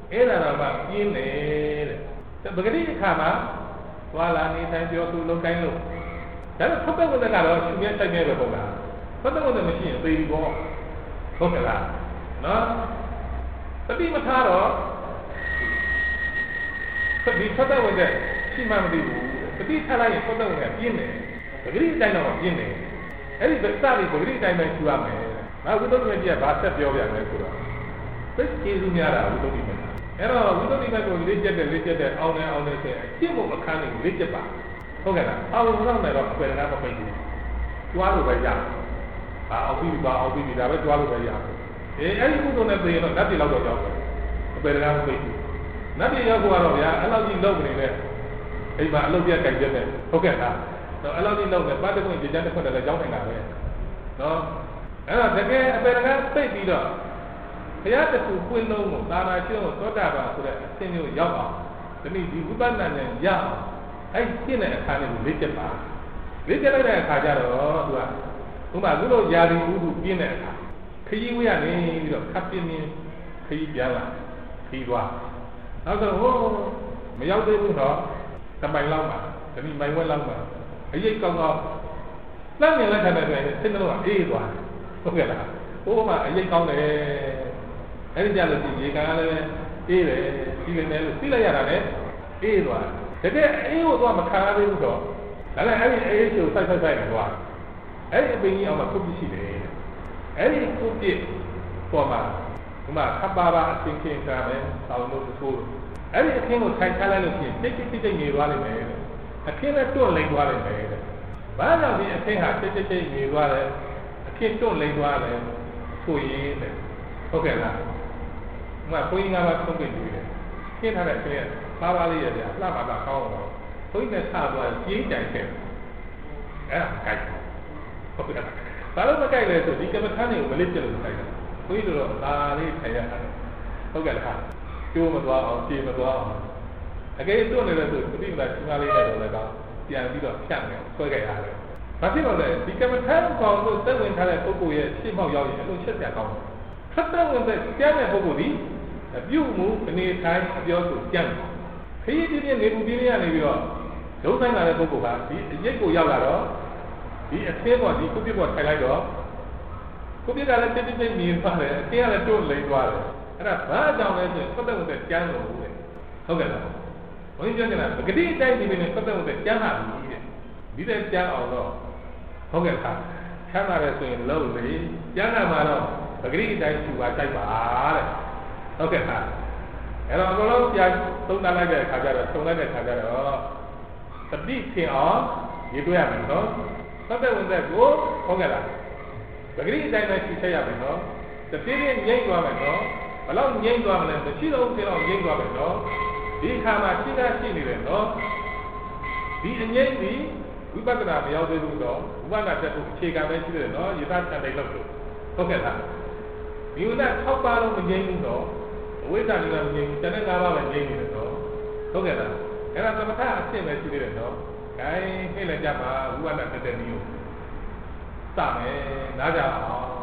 အဲ့ဒါတော့မှပြင်းနေတဲ့ပဂတိအခါမှာသွားလာနေတိုင်းပြောသူလုံးတိုင်းလို့ဒါတော့ဖတ်တဲ့ဝန်တကတော့ရှင်မြတ်တိုက်ခဲ့ပဲပေါ့လားဖတ်တဲ့ဝန်တမရှိရင်သေပြီပေါ့ဟုတ်ကဲ့လားနော်တတိမထားတော့ဒီဖတ်တဲ့ဝန်တရှိမှမသိဘူးတတိထားလိုက်ရင်ဖတ်တဲ့ဝန်ကပြင်းတယ်ပဂတိအတိုင်းတော့ပြင်းတယ်အဲ့ဒီစပြီးပဂတိအတိုင်းပဲယူရမယ်နောက်ဝိသုဒ္ဓိမကြီးကဘာဆက်ပြောပြမယ်ဆိုတော့သိကျေစုများတာဝိသုဒ္ဓိမအဲ့တော့ဝိသုဒ္ဓိမကိုလေးကျက်တယ်လေးကျက်တယ်အောင်းနေအောင်းနေဆိုရင်အကျင့်ဖို့အခန်းတွေကိုလေးကျက်ပါဟုတ်ကဲ့လားအောင်းလို့တော့တော့အပယ်ကမပိတ်ဘူးတွားလို့ပဲရအာအောက်ပြီးပါအောက်ပြီးဒါပဲတွားလို့ပဲရအေးအဲ့ဒီကုသိုလ်နဲ့သိရင်တော့ဓာတ်တွေလောက်တော့ရောက်တယ်အပယ်ကမပိတ်ဘူးနတ်ပြည်ရောက်ဖို့ကတော့ဗျာအဲ့လောက်ကြီးလုပ်နေတယ်အိမ်မှာအလုပ်ပြတ်ကြိုက်ပြတ်တယ်ဟုတ်ကဲ့လားတော့အဲ့လောက်ကြီးလုပ်နေပတ်တခွင့်ကြည်ကြတဲ့ခွင့်လည်းကြောင်းနေတာပဲနော်အဲ့တော့တကယ်အပယ်ကပိတ်ပြီးတော့ဘုရားတခုပွင့်လုံးကိုသာနာရှင်းကိုသောတာပန်ဆိုတဲ့အဆင့်မျိုးရောက်အောင်ဒီနေ့ဒီဥပဒနာနဲ့ရအောင်အဲ့ရှင်းတဲ့အခါလေးကိုလေးချက်ပါလေးချက်လိုက်တဲ့အခါကျတော့သူကဥပမာသူတို့ယာရီဥဒုပြင်းတဲ့အခါခရီးဝေးရနေပြီးတော့ခပ်ပြင်းပြင်းခရီးပြန်လာခရီးသွားနောက်ဆုံးဟိုမရောက်သေးဘူးတော့တပိုင်လောက်မှာဒီနေ့မိုင်ဝက်လောက်မှာအရေးကောင်းကောင်းလမ်းမြင်လိုက်တဲ့အခါကျစိတ်နှလုံးကအေးသွားဟုတ်ကဲ့လားဟိုမှာအရေးကောင်းတယ်အဲ့ဒီကြလို့ဒီရေကန်လည်းအေးတယ်ဒီလိုနဲ့လို့သိလိုက်ရတာနဲ့အေးသွားတကယ်အေးကိုတော့မခံရသေးဘူးတော့ဒါလည်းအဲ့ဒီအေးချိုစိုက်စိုက်စိုက်နေသွားအဲ့ဒီအပင်ကြီးအောင်မှာခုပြရှိတယ်အဲ့ဒီခုပြပေါ်မှာဒီမှာခပ်ပါပါအချင်းချင်းစားမယ်တောင်းလို့သို့အဲ့ဒီအခင်းကိုထိုင်ချလိုက်လို့ရှိရင်တိတ်တိတ်တိတ်နေသွားလိမ့်မယ်အခင်းနဲ့တွန့်လိမ့်သွားလိမ့်မယ်ဘာကြောင့်ဒီအခင်းဟာတိတ်တိတ်တိတ်နေသွားတယ်အခင်းတွန့်လိမ့်သွားတယ်ဆိုရင်ဟုတ်ကဲ့လားမဘုန်းကြီးကပါသုံးပြနေတယ်ခင်းထားတဲ့အခင်းပါပါလေးရတယ်အလှပါပါကောင်းတော့ဘုန်းကြီးနဲ့ဆက်သွားကြီးတိုင်ခဲ့အဲ့ဒါကြိုက်ဟုတ်ကဲ့လားဘာလို့မကြိုက်လဲဆိုဒီကမ္ဘာခန်းတွေကိုမလစ်ပြလို့ကြိုက်တယ်ဘုန်းကြီးတို့တော့ဒါလေးထိုင်ရတယ်ဟုတ်ကဲ့လားကျိုးမသွားအောင်ပြေမသွားအောင်အကယ်တွန့်နေတယ်ဆိုပฏิပဒါချင်းကားလေးနဲ့တော့လည်းကောင်းပြန်ပြီးတော့ဖြတ်နေဆွဲခဲ့ရတယ်ဘာဖြစ်လို့လဲဒီကမ္ဘာထမ်းကောင်ကိုသက်ဝင်ထားတဲ့ပုဂ္ဂိုလ်ရဲ့ရှင်းမောက်ရောက်ရင်အလုံးချက်ပြကောင်းတယ်ခတ်တဲ့ဝင်တဲ့ကျမ်းတဲ့ပုဂ္ဂိုလ်ဒီအပြုမှုအနေထိုင်အပြောဆိုကျမ်းခရီးပြင်းပြင်းနေမှုပြင်းပြင်းရနေပြီးတော့ဒုဆိုင်လာတဲ့ပုဂ္ဂိုလ်ကဒီအရိပ်ကိုရောက်လာတော့ဒီအသေးပေါ်ဒီကုပြပေါ်ထိုင်လိုက်တော့ကုပြကလည်းတိတ်တိတ်မြင်သွားတယ်အသေးကလည်းတွန့်လိမ့်သွားတယ်အဲ့ဒါဘာကြောင့်လဲဆိုရင်ခတ်တဲ့ဝင်တဲ့ကျမ်းလို့ဟုတ်ကဲ့လားဘုန်းကြီးပြောနေတာပဂတိအတိုင်းဒီနေနဲ့ခတ်တဲ့ဝင်တဲ့ကျမ်းဟာပြီးတဲ့ဒီတဲ့ကျမ်းအောင်တော့ဟုတ်ကဲ့လားချမ်းသာတယ်ဆိုရင်လုံးလေကျမ်းသာမှာတော့ပဂတိအတိုင်းသူပါတိုက်ပါတဲ့ဟုတ်ကဲ့လားအဲ့တော့အကုန်လုံးပြန်သုံးသပ်လိုက်တဲ့အခါကျတော့သုံးလိုက်တဲ့အခါကျတော့တတိထင်အောင်ရေးတွေ့ရမယ်နော်သတ်တဲ့ဝင်တဲ့ကိုဟုတ်ကဲ့လားပဂတိအတိုင်းပဲရှင်းချက်ရမယ်နော်တတိယငြိမ့်သွားမယ်နော်ဘလောက်ငြိမ့်သွားမလဲမရှိတော့ဘူးတော့ငြိမ့်သွားမယ်နော်ဒီခါမှာရှင်းတာရှိနေတယ်နော်ဒီအငြိမ့်ဒီဝိပဿနာမရောက်သေးဘူးတော့ဝိပဿနာတက်ဖို့အခြေခံပဲရှိတယ်နော်ယထာတန်တိတ်လို့ဟုတ်ကဲ့လားဒီဥဒ္ဒ၆ပါးလုံးမငြိမ့်ဘူးတော့အဝိဇ္ဇာလည်းမငြိမ့်ဘူးတဏှာ၅ပါးပဲငြိမ့်နေတယ်တော့ဟုတ်ကဲ့လားအဲ့ဒါသမထအဆင့်ပဲရှိသေးတယ်နော်ခိုင်းဟိတ်လည်းကြပါဝိပဿနာတက်တဲ့နည်းကိုစမယ်နားကြအောင်